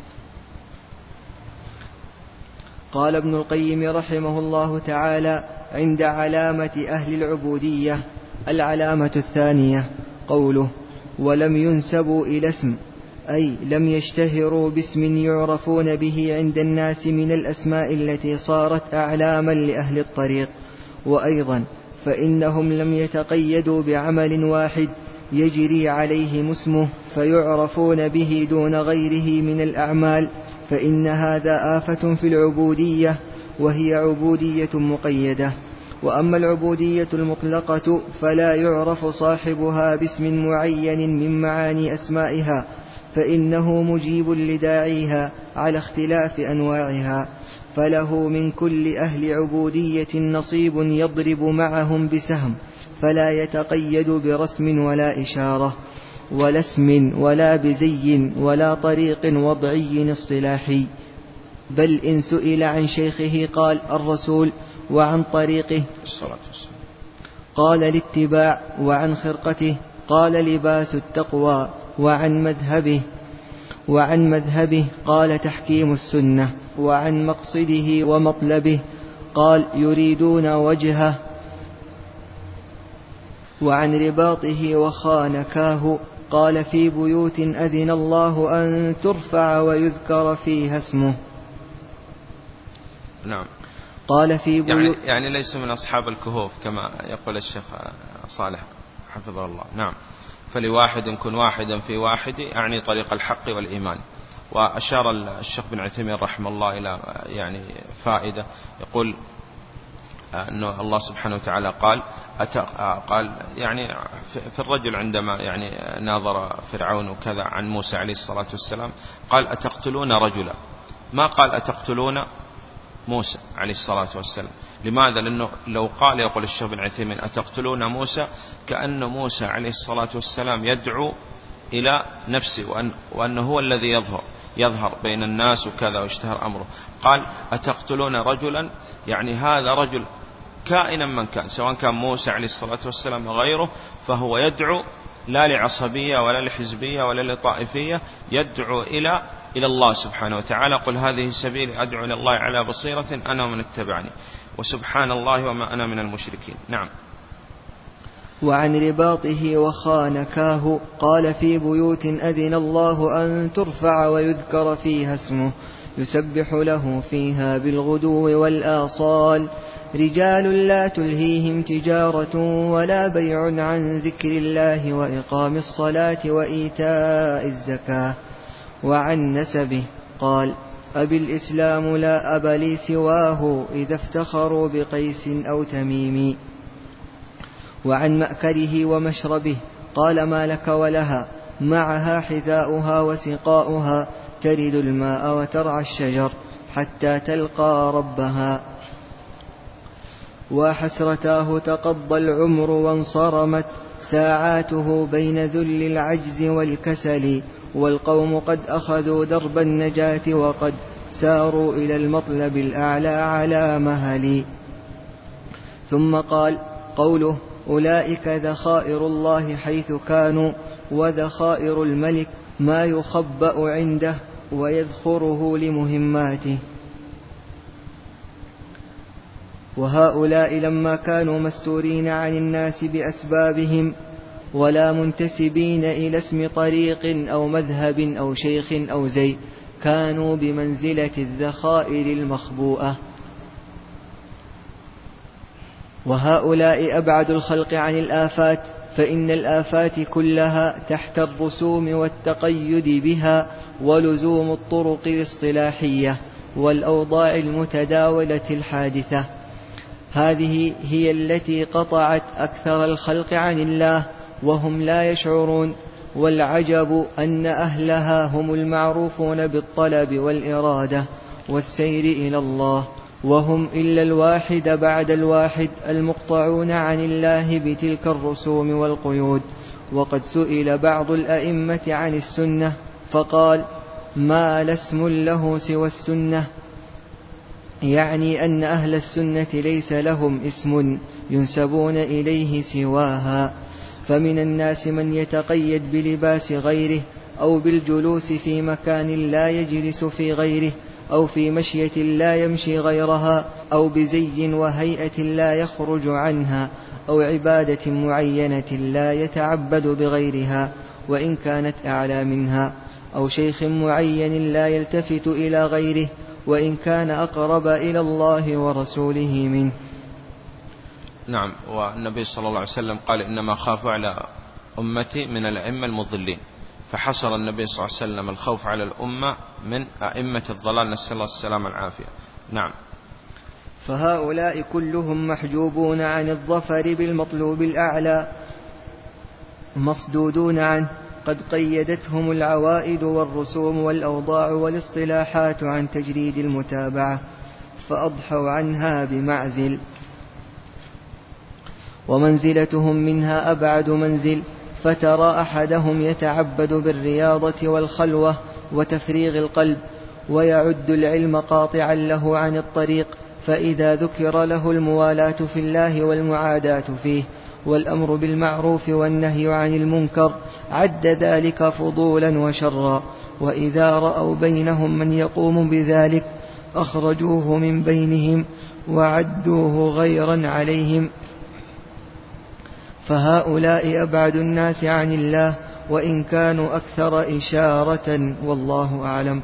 قال ابن القيم رحمه الله تعالى: عند علامة أهل العبودية. العلامة الثانية قوله: ولم ينسبوا إلى اسم، أي لم يشتهروا باسم يعرفون به عند الناس من الأسماء التي صارت أعلاما لأهل الطريق. وأيضا فإنهم لم يتقيدوا بعمل واحد يجري عليه اسمه فيعرفون به دون غيره من الأعمال، فإن هذا آفة في العبودية، وهي عبودية مقيدة. وأما العبودية المطلقة فلا يعرف صاحبها باسم معين من معاني أسمائها، فإنه مجيب لداعيها على اختلاف أنواعها، فله من كل أهل عبودية نصيب يضرب معهم بسهم، فلا يتقيد برسم ولا إشارة ولا اسم ولا بزي ولا طريق وضعي اصطلاحي، بل إن سئل عن شيخه قال الرسول، وعن طريقه قال الاتباع، وعن خرقته قال لباس التقوى، وعن مذهبه وعن مذهبه قال تحكيم السنة، وعن مقصده ومطلبه قال يريدون وجهه، وعن رباطه وخانكاه قال في بيوت أذن الله أن ترفع ويذكر فيها اسمه. نعم. قال في بيوت يعني, يعني ليس من أصحاب الكهوف كما يقول الشيخ صالح حفظه الله. نعم. فلواحد كن واحدا في واحد، يعني طريق الحق والإيمان. وأشار الشيخ بن عثيمين رحمه الله إلى يعني فائدة، يقول أن الله سبحانه وتعالى قال قال يعني في الرجل عندما يعني ناظر فرعون وكذا عن موسى عليه الصلاة والسلام، قال أتقتلون رجلا، ما قال أتقتلون موسى عليه الصلاة والسلام. لماذا؟ لأنه لو قال، يقول الشيخ بن عثيمين، أتقتلون موسى، كأن موسى عليه الصلاة والسلام يدعو إلى نفسه، وأن وأنه هو الذي يظهر يظهر بين الناس وكذا واشتهر أمره. قال أتقتلون رجلا، يعني هذا رجل كائنا من كان، سواء كان موسى عليه الصلاة والسلام وغيره، فهو يدعو لا لعصبية ولا لحزبية ولا لطائفية، يدعو إلى إلى الله سبحانه وتعالى. قل هذه سبيلي أدعو إلى الله على بصيرة أنا ومن اتبعني، وسبحان الله وما أنا من المشركين. نعم. وعن رباطه وخانكاه قال في بيوت أذن الله أن ترفع ويذكر فيها اسمه يسبح له فيها بالغدو والآصال، رجال لا تلهيهم تجارة ولا بيع عن ذكر الله وإقام الصلاة وإيتاء الزكاة. وعن نسبه قال أبي الإسلام لا أب لي سواه إذا افتخروا بقيس أو تميم. وعن مأكله ومشربه قال ما لك ولها، معها حذاؤها وسقاؤها، ترد الماء وترعى الشجر حتى تلقى ربها. وحسرتاه تقضى العمر وانصرمت ساعاته بين ذل العجز والكسل، والقوم قد أخذوا درب النجاة وقد ساروا إلى المطلب الأعلى على مهل. ثم قال قوله أولئك ذخائر الله حيث كانوا، وذخائر الملك ما يخبأ عنده ويذخره لمهماته. وهؤلاء لما كانوا مستورين عن الناس بأسبابهم ولا منتسبين إلى اسم طريق أو مذهب أو شيخ أو زي، كانوا بمنزلة الذخائر المخبوءة. وهؤلاء أبعد الخلق عن الآفات، فإن الآفات كلها تحت الرسوم والتقيد بها ولزوم الطرق الاصطلاحية والأوضاع المتداولة الحادثة. هذه هي التي قطعت أكثر الخلق عن الله وهم لا يشعرون، والعجب أن أهلها هم المعروفون بالطلب والإرادة والسير إلى الله، وهم إلا الواحد بعد الواحد المقطعون عن الله بتلك الرسوم والقيود. وقد سئل بعض الأئمة عن السنة فقال ما لاسم له سوى السنة، يعني أن أهل السنة ليس لهم اسم ينسبون إليه سواها. فمن الناس من يتقيد بلباس غيره أو بالجلوس في مكان لا يجلس في غيره أو في مشية لا يمشي غيرها، أو بزي وهيئة لا يخرج عنها، أو عبادة معينة لا يتعبد بغيرها وإن كانت أعلى منها، أو شيخ معين لا يلتفت إلى غيره وإن كان أقرب إلى الله ورسوله منه. نعم. والنبي صلى الله عليه وسلم قال إنما خاف على أمتي من الأئمة المضلين، فحصر النبي صلى الله عليه وسلم الخوف على الأمة من أئمة الضلال، نسأل الله السلامة والعافية. نعم. فهؤلاء كلهم محجوبون عن الظفر بالمطلوب الأعلى مصدودون عنه، قد قيدتهم العوائد والرسوم والأوضاع والاصطلاحات عن تجريد المتابعة، فأضحوا عنها بمعزل، ومنزلتهم منها أبعد منزل. فترى أحدهم يتعبد بالرياضة والخلوة وتفريغ القلب، ويعد العلم قاطعا له عن الطريق، فإذا ذكر له الموالاة في الله والمعاداة فيه والأمر بالمعروف والنهي عن المنكر عد ذلك فضولا وشرا، وإذا رأوا بينهم من يقوم بذلك أخرجوه من بينهم وعدوه غيرا عليهم. فهؤلاء أبعد الناس عن الله وإن كانوا أكثر إشارة، والله أعلم.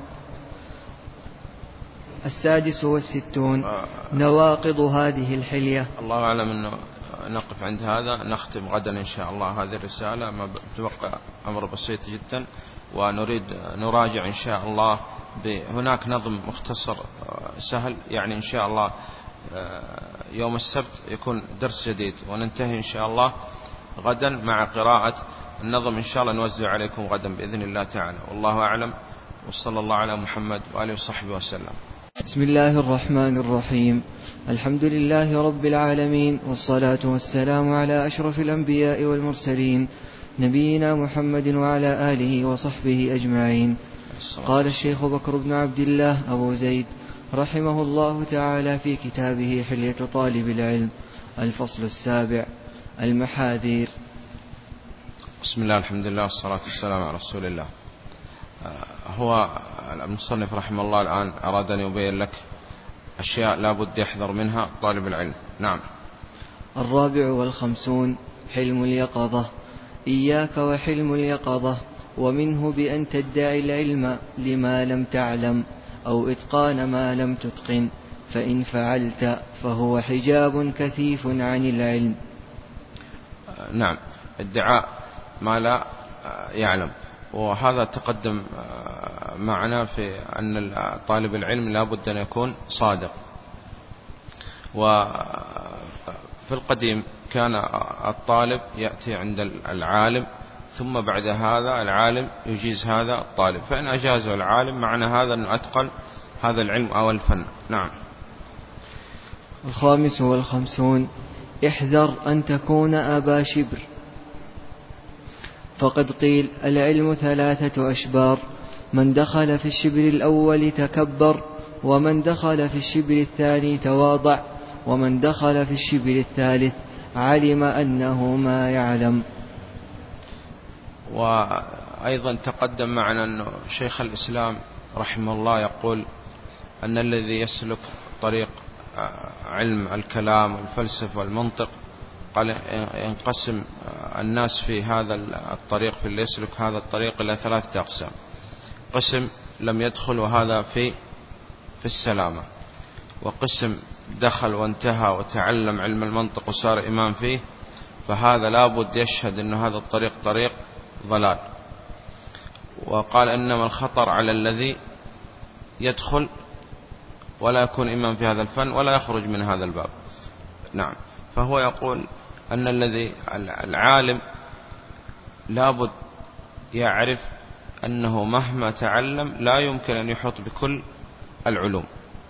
السادس والستون نواقض هذه الحلية. الله أعلم أنه نقف عند هذا، نختم غدا إن شاء الله هذه الرسالة، ما تبقى أمر بسيط جدا، ونريد نراجع إن شاء الله. هناك نظم مختصر سهل، يعني إن شاء الله يوم السبت يكون درس جديد، وننتهي إن شاء الله غدا مع قراءة النظم إن شاء الله نوزع عليكم غدا بإذن الله تعالى، والله أعلم، وصلى الله على محمد وآله وصحبه وسلم. بسم الله الرحمن الرحيم. الحمد لله رب العالمين، والصلاة والسلام على أشرف الأنبياء والمرسلين نبينا محمد وعلى آله وصحبه أجمعين. قال الشيخ بكر بن عبد الله أبو زيد رحمه الله تعالى في كتابه حلية طالب العلم الفصل السابع: المحاذير. بسم الله، الحمد لله، والصلاة والسلام على رسول الله. هو المصنف رحمه الله الآن أراد أن يبين لك أشياء لا بد يحذر منها طالب العلم. نعم. الرابع والخمسون: حلم اليقظة. إياك وحلم اليقظة، ومنه بأن تدعي العلم لما لم تعلم أو إتقان ما لم تتقن، فإن فعلت فهو حجاب كثيف عن العلم. نعم، ادعاء ما لا يعلم، وهذا تقدم معنا في أن طالب العلم لا بد أن يكون صادق. وفي القديم كان الطالب يأتي عند العالم، ثم بعد هذا العالم يجيز هذا الطالب، فإن أجازه العالم معنى هذا أنه أتقن هذا العلم أو الفن. نعم. الخامس والخمسون: احذر أن تكون أبا شبر، فقد قيل: العلم ثلاثة أشبار، من دخل في الشبر الأول تكبر، ومن دخل في الشبر الثاني تواضع، ومن دخل في الشبر الثالث علم أنه ما يعلم. وأيضا تقدم معنا أن شيخ الإسلام رحمه الله يقول أن الذي يسلك طريق علم الكلام والفلسفة والمنطق، قال ينقسم الناس في هذا الطريق، في اللي يسلك هذا الطريق، إلى ثلاثة أقسام: قسم لم يدخل وهذا في في السلامة، وقسم دخل وانتهى وتعلم علم المنطق وصار إمام فيه، فهذا لابد يشهد أن هذا الطريق طريق ضلال. وقال إنما الخطر على الذي يدخل ولا يكون إمام في هذا الفن ولا يخرج من هذا الباب. نعم. فهو يقول أن الذي العالم لابد يعرف أنه مهما تعلم لا يمكن أن يحط بكل العلوم.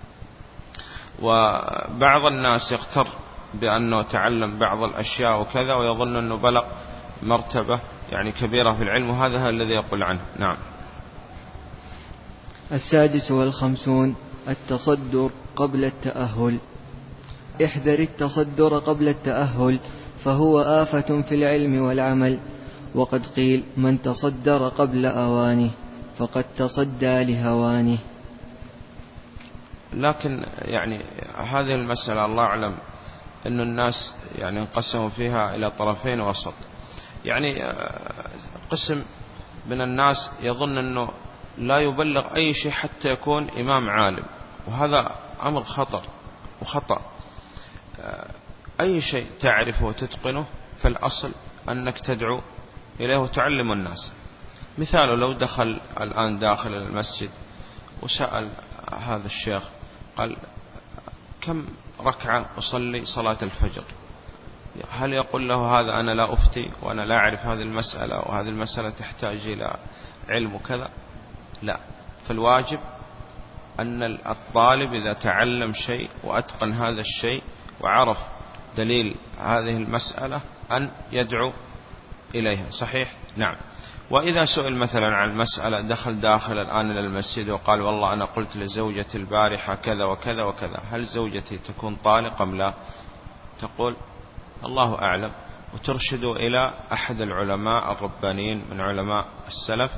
وبعض الناس يغتر بأنه تعلم بعض الأشياء وكذا، ويظن أنه بلغ مرتبة يعني كبيرة في العلم، وهذا هو الذي يقول عنه. نعم. السادس والخمسون: التصدر قبل التأهل. احذر التصدر قبل التأهل، فهو آفة في العلم والعمل، وقد قيل: من تصدر قبل أوانه فقد تصدى لهوانه. لكن يعني هذه المسألة الله أعلم أن الناس يعني انقسموا فيها إلى طرفين وسط. يعني قسم من الناس يظن أنه لا يبلغ أي شيء حتى يكون إمام عالم، وهذا أمر خطر وخطأ. أي شيء تعرفه وتتقنه فالأصل أنك تدعو إليه وتعلم الناس. مثاله لو دخل الآن داخل المسجد وسأل هذا الشيخ قال كم ركعة أصلي صلاة الفجر، هل يقول له هذا أنا لا أفتي وأنا لا أعرف هذه المسألة وهذه المسألة تحتاج إلى علم وكذا؟ لا. فالواجب أن الطالب إذا تعلم شيء وأتقن هذا الشيء وعرف دليل هذه المسألة أن يدعو إليها. صحيح؟ نعم. وإذا سئل مثلا عن مسألة دخل داخل الآن إلى المسجد وقال والله أنا قلت لزوجتي البارحة كذا وكذا وكذا، هل زوجتي تكون طالق أم لا؟ تقول الله أعلم، وترشد إلى أحد العلماء الربانيين من علماء السلف،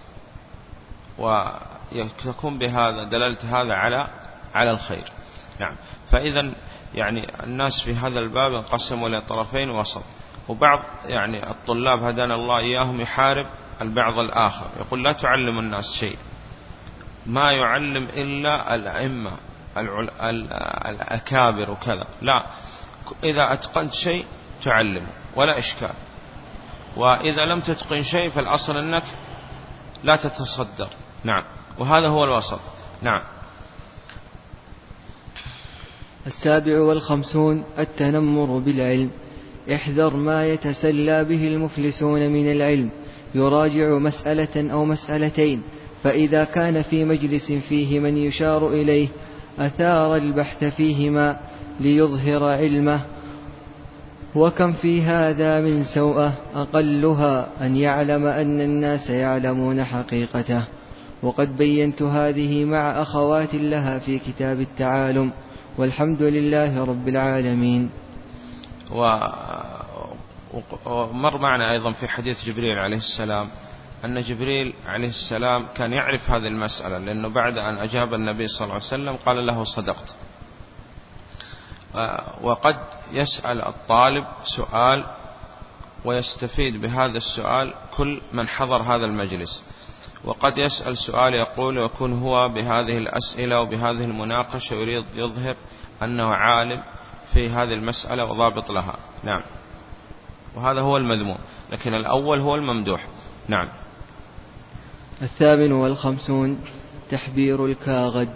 ويكون بهذا دلالة هذا على على الخير. نعم. فإذا يعني الناس في هذا الباب انقسموا إلى طرفين وسط، وبعض يعني الطلاب هدانا الله إياهم يحارب البعض الآخر، يقول لا تعلم الناس شيء، ما يعلم إلا الأئمة الأكابر وكذا. لا، إذا أتقنت شيء تعلم ولا إشكال، وإذا لم تتقن شيء فالأصل أنك لا تتصدر. نعم. وهذا هو الوسط. نعم. السابع والخمسون التنمر بالعلم. احذر ما يتسلى به المفلسون من العلم، يراجع مسألة أو مسألتين، فإذا كان في مجلس فيه من يشار إليه أثار البحث فيهما ليظهر علمه. وكم في هذا من سوءة، أقلها أن يعلم أن الناس يعلمون حقيقته. وقد بينت هذه مع أخوات لها في كتاب التعالم، والحمد لله رب العالمين. ومر معنا أيضا في حديث جبريل عليه السلام أن جبريل عليه السلام كان يعرف هذه المسألة، لأنه بعد أن أجاب النبي صلى الله عليه وسلم قال له صدقت. وقد يسأل الطالب سؤال ويستفيد بهذا السؤال كل من حضر هذا المجلس، وقد يسأل سؤال يقول ويكون هو بهذه الأسئلة وبهذه المناقشة يريد يظهر أنه عالم في هذه المسألة وضابط لها. نعم. وهذا هو المذموم، لكن الأول هو الممدوح. نعم. الثامن والخمسون تحبير الكاغد.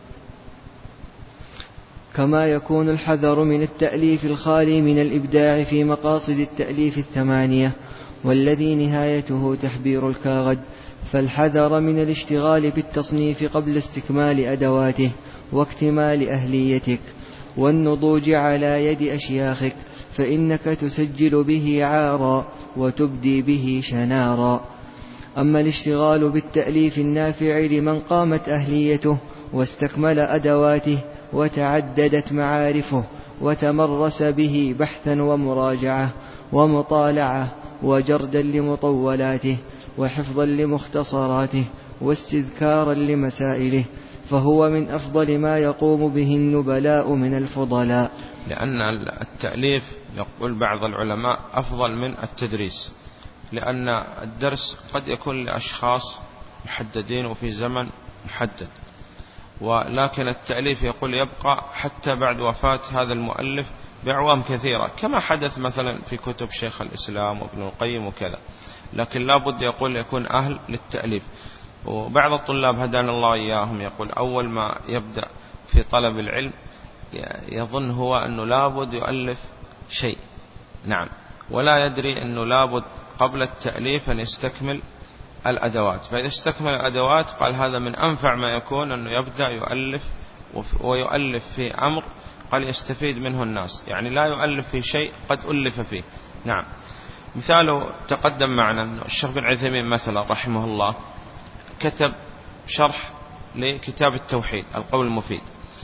كما يكون الحذر من التأليف الخالي من الإبداع في مقاصد التأليف الثمانية، والذي نهايته تحبير الكاغد، فالحذر من الاشتغال بالتصنيف قبل استكمال أدواته واكتمال أهليتك والنضوج على يد أشياخك، فإنك تسجل به عارا وتبدي به شنارا. أما الاشتغال بالتأليف النافع لمن قامت أهليته واستكمل أدواته وتعددت معارفه وتمرس به بحثا ومراجعة ومطالعة وجردا لمطولاته وحفظا لمختصراته واستذكارا لمسائله، فهو من أفضل ما يقوم به النبلاء من الفضلاء. لأن التأليف يقول بعض العلماء أفضل من التدريس، لأن الدرس قد يكون لأشخاص محددين وفي زمن محدد، ولكن التأليف يقول يبقى حتى بعد وفاة هذا المؤلف بأعوام كثيرة، كما حدث مثلا في كتب شيخ الإسلام وابن القيم وكذا. لكن لا بد يقول يكون أهل للتأليف. وبعض الطلاب هدانا الله إياهم يقول أول ما يبدأ في طلب العلم يظن هو أنه لابد يؤلف شيء. نعم. ولا يدري أنه لابد قبل التأليف أن يستكمل الأدوات، فإذا استكمل الأدوات قال هذا من أنفع ما يكون أنه يبدأ يؤلف، ويؤلف في أمر قال يستفيد منه الناس، يعني لا يؤلف في شيء قد ألف فيه. نعم. مثاله تقدم معنا أن الشيخ بن عثيمين مثلا رحمه الله كتب شرح لكتاب التوحيد القول المفيد،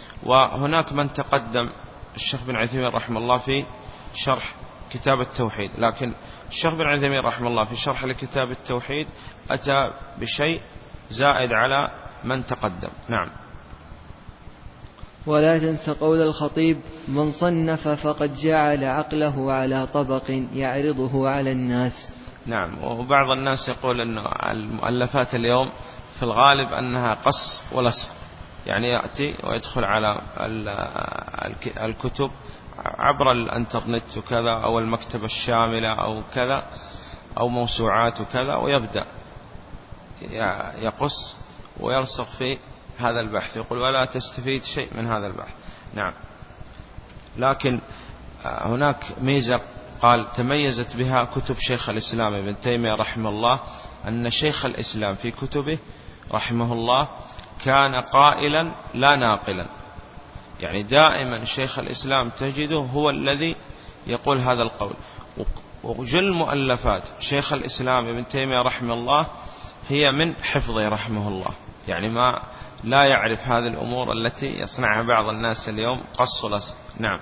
وهناك من تقدم الشيخ بن عثيمين رحمه الله في شرح كتاب التوحيد، لكن الشيخ بن عثيمين رحمه الله في شرح لكتاب التوحيد أتى بشيء زائد على من تقدم. نعم. ولا تنس قول الخطيب: من صنف فقد جعل عقله على طبق يعرضه على الناس. نعم. وبعض الناس يقول أن المؤلفات اليوم في الغالب أنها قص ولصق، يعني يأتي ويدخل على الكتب عبر الانترنت وكذا، أو المكتبة الشاملة أو كذا، أو موسوعات وكذا، ويبدأ يقص ويلصق في هذا البحث، يقول ولا تستفيد شيء من هذا البحث. نعم. لكن هناك ميزة قال تميزت بها كتب شيخ الإسلام ابن تيمية رحمه الله، أن شيخ الإسلام في كتبه رحمه الله كان قائلا لا ناقلا، يعني دائما شيخ الإسلام تجده هو الذي يقول هذا القول. وجل مؤلفات شيخ الإسلام ابن تيمية رحمه الله هي من حفظه رحمه الله، يعني ما لا يعرف هذه الأمور التي يصنعها بعض الناس اليوم، قص ولصق. نعم.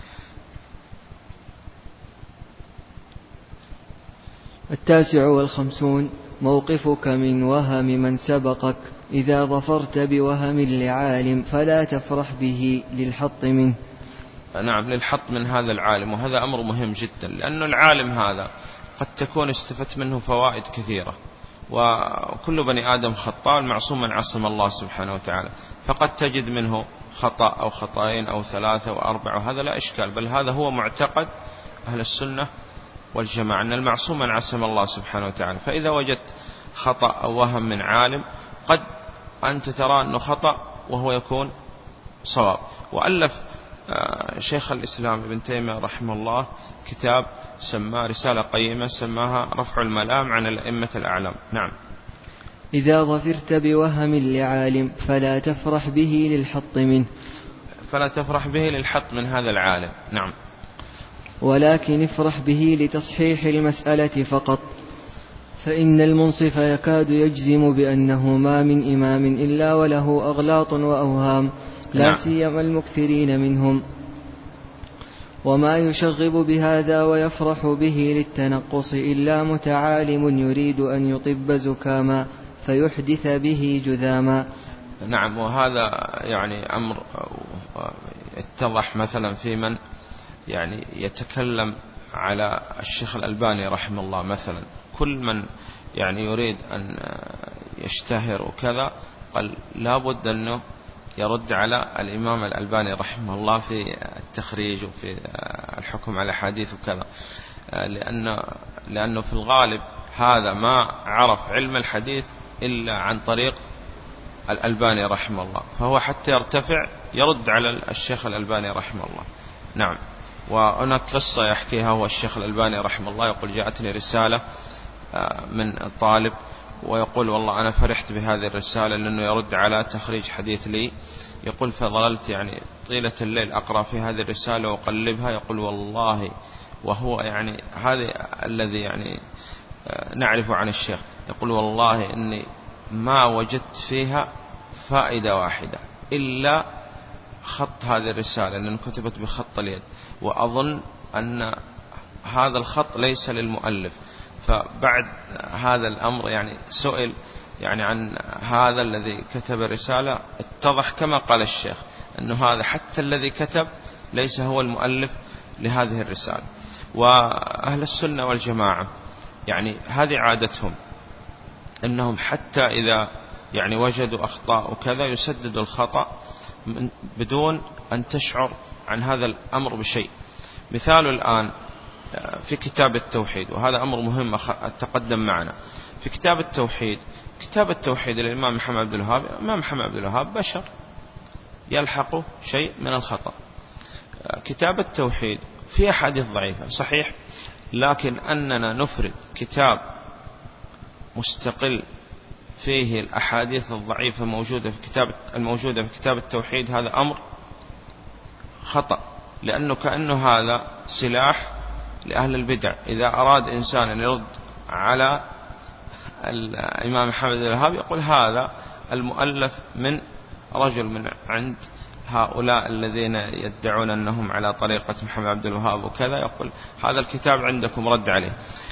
التاسع والخمسون: موقفك من وهم من سبقك. إذا ظفرت بوهم لعالم فلا تفرح به للحط منه. نعم، للحط من هذا العالم، وهذا أمر مهم جدا، لأن العالم هذا قد تكون استفدت منه فوائد كثيرة، وكل بني آدم خطاء، المعصوم من عصم الله سبحانه وتعالى، فقد تجد منه خطأ أو خطأين أو ثلاثة أو أربعة، وهذا لا إشكال، بل هذا هو معتقد أهل السنة والجماعة، أن المعصوم من عصم الله سبحانه وتعالى. فإذا وجدت خطأ أو وهم من عالم قد أنت ترى أنه خطأ وهو يكون صواب. وألف شيخ الإسلام ابن تيمية رحمه الله كتاب سماه رسالة قيمة سماها رفع الملام عن الأئمة الأعلام. نعم. إذا ظفرت بوهم لعالم فلا تفرح به للحط منه. فلا تفرح به للحط من هذا العالم. نعم. ولكن افرح به لتصحيح المسألة فقط، فإن المنصف يكاد يجزم بأنه ما من إمام إلا وله أغلاط وأوهام، لا سيما المكثرين منهم، وما يشغب بهذا ويفرح به للتنقص إلا متعالم يريد أن يطب زكاما فيحدث به جذاما. نعم. وهذا يعني أمر اتضح مثلا في من يعني يتكلم على الشيخ الألباني رحمه الله مثلا، كل من يعني يريد أن يشتهر وكذا قال لابد أنه يرد على الإمام الألباني رحمه الله في التخريج وفي الحكم على حديث وكذا، لأنه, لأنه في الغالب هذا ما عرف علم الحديث إلا عن طريق الألباني رحمه الله، فهو حتى يرتفع يرد على الشيخ الألباني رحمه الله. نعم. وهناك قصة يحكيها هو الشيخ الألباني رحمه الله، يقول جاءتني رسالة من الطالب ويقول والله أنا فرحت بهذه الرسالة لأنه يرد على تخريج حديث لي، يقول فظللت يعني طيلة الليل أقرأ في هذه الرسالة وأقلبها، يقول والله وهو يعني هذا الذي يعني نعرف عن الشيخ، يقول والله إني ما وجدت فيها فائدة واحدة إلا خط هذه الرسالة لأن كتبت بخط اليد، وأظن أن هذا الخط ليس للمؤلف. فبعد هذا الأمر يعني سئل يعني عن هذا الذي كتب الرسالة، اتضح كما قال الشيخ أنه هذا حتى الذي كتب ليس هو المؤلف لهذه الرسالة. وأهل السنة والجماعة يعني هذه عادتهم أنهم حتى إذا يعني وجدوا أخطاء وكذا يسددوا الخطأ بدون أن تشعر عن هذا الأمر بشيء. مثال الآن في كتاب التوحيد، وهذا أمر مهم تقدم معنا في كتاب التوحيد، كتاب التوحيد للإمام محمد عبد الوهاب، الإمام محمد عبد الوهاب بشر يلحقه شيء من الخطأ. كتاب التوحيد فيه أحاديث ضعيفة صحيح، لكن أننا نفرد كتاب مستقل فيه الأحاديث الضعيفة موجودة في كتاب الموجودة في كتاب التوحيد، هذا أمر خطأ، لأنه كأنه هذا سلاح لأهل البدع. إذا أراد إنسان أن يرد على الإمام محمد بن الوهاب يقول هذا المؤلف من رجل من عند هؤلاء الذين يدعون أنهم على طريقة محمد عبد الوهاب وكذا، يقول هذا الكتاب عندكم رد عليه.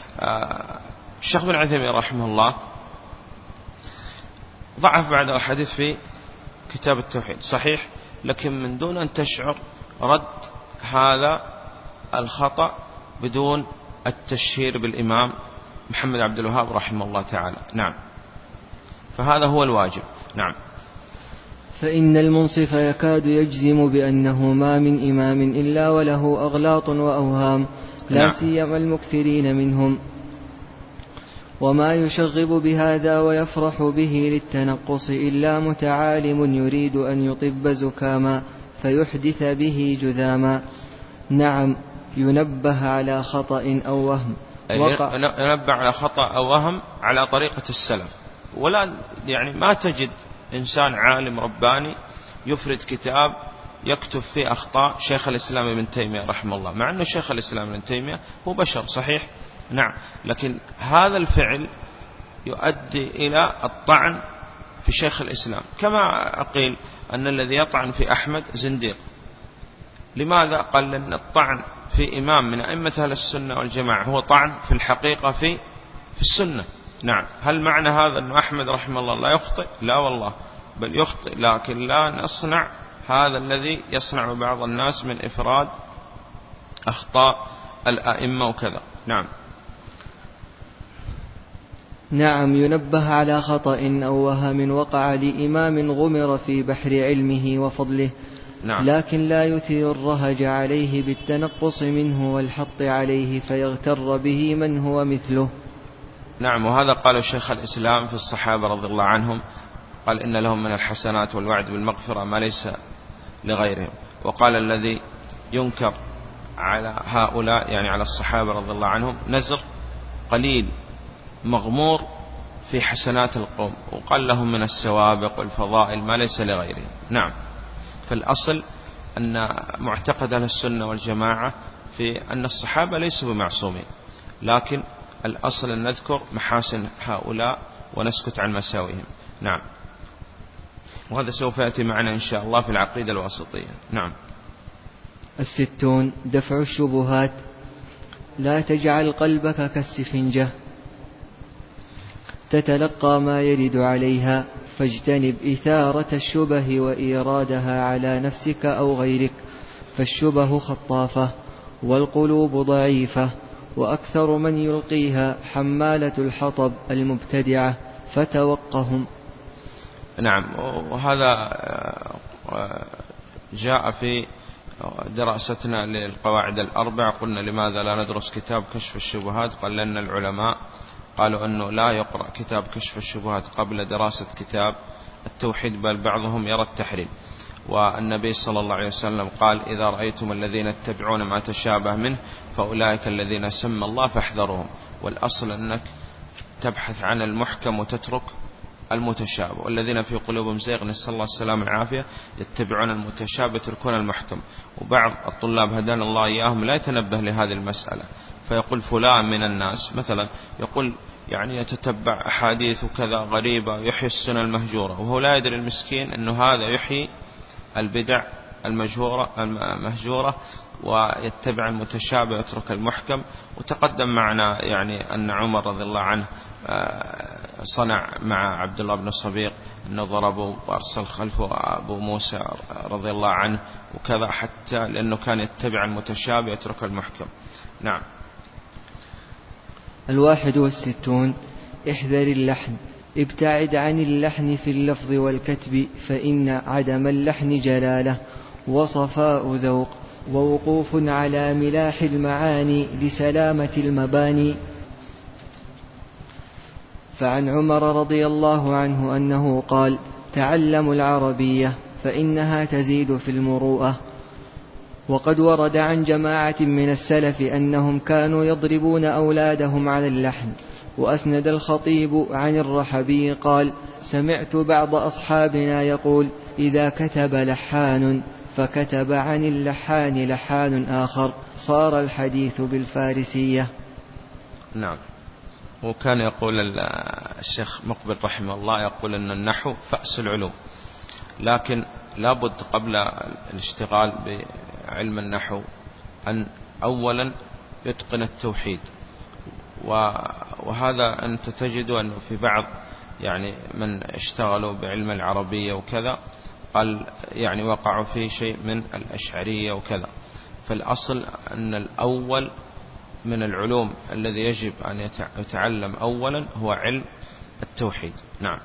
الشيخ بن عثيمين رحمه الله ضعف بعض الحديث في كتاب التوحيد صحيح، لكن من دون أن تشعر رد هذا الخطأ بدون التشهير بالإمام محمد عبد الوهاب رحمه الله تعالى. نعم، فهذا هو الواجب. نعم. فإن المنصف يكاد يجزم بأنه ما من إمام إلا وله أغلاط وأوهام، لا نعم. سيما المكثرين منهم، وما يشغب بهذا ويفرح به للتنقص إلا متعالم يريد أن يطب زكاما فيحدث به جذاما. نعم، ينبه على خطأ أو وهم وقع ينبه على خطأ أو وهم على طريقة السلف، ولا يعني ما تجد إنسان عالم رباني يفرد كتاب يكتب فيه أخطاء شيخ الإسلام ابن تيمية رحمه الله، مع أنه شيخ الإسلام ابن تيمية هو بشر صحيح. نعم، لكن هذا الفعل يؤدي إلى الطعن في شيخ الإسلام، كما أقيل أن الذي يطعن في أحمد زنديق. لماذا؟ قال لأن الطعن في إمام من أئمة أهل السنة والجماعة هو طعن في الحقيقة في في السنة. نعم. هل معنى هذا أن أحمد رحمه الله لا يخطئ؟ لا والله، بل يخطئ، لكن لا نصنع هذا الذي يصنع بعض الناس من إفراد أخطاء الأئمة وكذا. نعم. نعم، ينبه على خطأ أو وهم وقع لإمام غمر في بحر علمه وفضله. نعم. لكن لا يثير الرهج عليه بالتنقص منه والحط عليه فيغتر به من هو مثله. نعم. وهذا قال الشيخ الإسلام في الصحابة رضي الله عنهم، قال إن لهم من الحسنات والوعد بالمغفرة ما ليس لغيرهم. وقال الذي ينكر على هؤلاء يعني على الصحابة رضي الله عنهم نزر قليل مغمور في حسنات القوم، وقال لهم من السوابق والفضائل ما ليس لغيرهم. نعم. فالأصل أن معتقد أهل السنة والجماعة في أن الصحابة ليسوا بمعصومين، لكن الأصل أن نذكر محاسن هؤلاء ونسكت عن مساوئهم. نعم. وهذا سوف يأتي معنا إن شاء الله في العقيدة الواسطية. نعم. الستون، دفع الشبهات. لا تجعل قلبك كالسفنجة تتلقى ما يرد عليها، فاجتنب إثارة الشبه وإيرادها على نفسك أو غيرك، فالشبه خطافة والقلوب ضعيفة، وأكثر من يلقيها حمالة الحطب المبتدعة، فتوقهم. نعم. وهذا جاء في دراستنا للقواعد الأربع، قلنا لماذا لا ندرس كتاب كشف الشبهات؟ قال لأن العلماء قالوا أنه لا يقرأ كتاب كشف الشبهات قبل دراسة كتاب التوحيد، بل بعضهم يرى التحريم. والنبي صلى الله عليه وسلم قال إذا رأيتم الذين يتبعون ما تشابه منه فأولئك الذين سمى الله فاحذرهم. والأصل أنك تبحث عن المحكم وتترك المتشابه، والذين في قلوبهم زيغ نسأل الله السلامة والعافية يتبعون المتشابه يتركون المحكم. وبعض الطلاب هدانا الله إياهم لا يتنبه لهذه المسألة، فيقول فلان من الناس مثلا يقول يعني يتتبع أحاديث كذا غريبة يحيي السنة المهجورة، وهو لا يدري المسكين أنه هذا يحيي البدع المجهورة المهجورة ويتبع المتشابه ويترك المحكم. وتقدم معنا يعني أن عمر رضي الله عنه صنع مع عبد الله بن الصبيغ أنه ضربه وأرسل خلفه أبو موسى رضي الله عنه وكذا، حتى لأنه كان يتبع المتشابه يترك المحكم. نعم. الواحد والستون، احذر اللحن. ابتعد عن اللحن في اللفظ والكتب، فإن عدم اللحن جلالة وصفاء ذوق ووقوف على ملاح المعاني لسلامة المباني. فعن عمر رضي الله عنه أنه قال تعلموا العربية فإنها تزيد في المروءة. وقد ورد عن جماعة من السلف أنهم كانوا يضربون أولادهم على اللحن. وأسند الخطيب عن الرحبي قال سمعت بعض أصحابنا يقول إذا كتب لحان فكتب عن اللحان لحان آخر صار الحديث بالفارسية. نعم. وكان يقول الشيخ مقبل رحمه الله يقول أن النحو فأس العلوم، لكن لابد قبل الاشتغال بعلم النحو أن أولا يتقن التوحيد. وهذا أنت تجد أنه في بعض يعني من اشتغلوا بعلم العربية وكذا قال يعني وقعوا في شيء من الأشعرية وكذا. فالأصل أن الأول من العلوم الذي يجب أن يتعلم أولا هو علم التوحيد. نعم.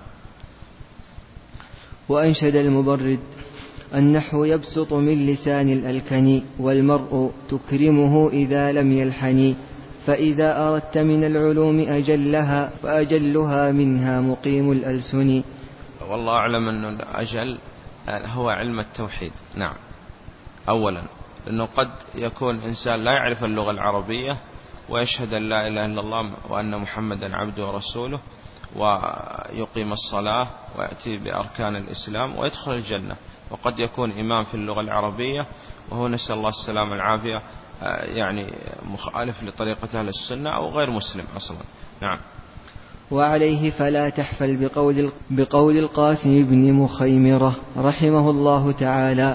وأنشد المبرد: النحو يبسط من لسان الألكن، والمرء تكرمه إذا لم يلحن، فإذا أردت من العلوم أجلها فأجلها منها مقيم الألسن. والله أعلم أن أجل هو علم التوحيد. نعم. أولا لأنه قد يكون إنسان لا يعرف اللغة العربية ويشهد أن لا إله إلا الله وأن محمدا عبده ورسوله ويقيم الصلاة ويأتي بأركان الإسلام ويدخل الجنة، وقد يكون إمام في اللغة العربية وهو نسأل الله السلام والعافية يعني مخالف لطريقة أهل السنة أو غير مسلم أصلا. نعم. وعليه فلا تحفل بقول, بقول القاسم بن مخيمرة رحمه الله تعالى: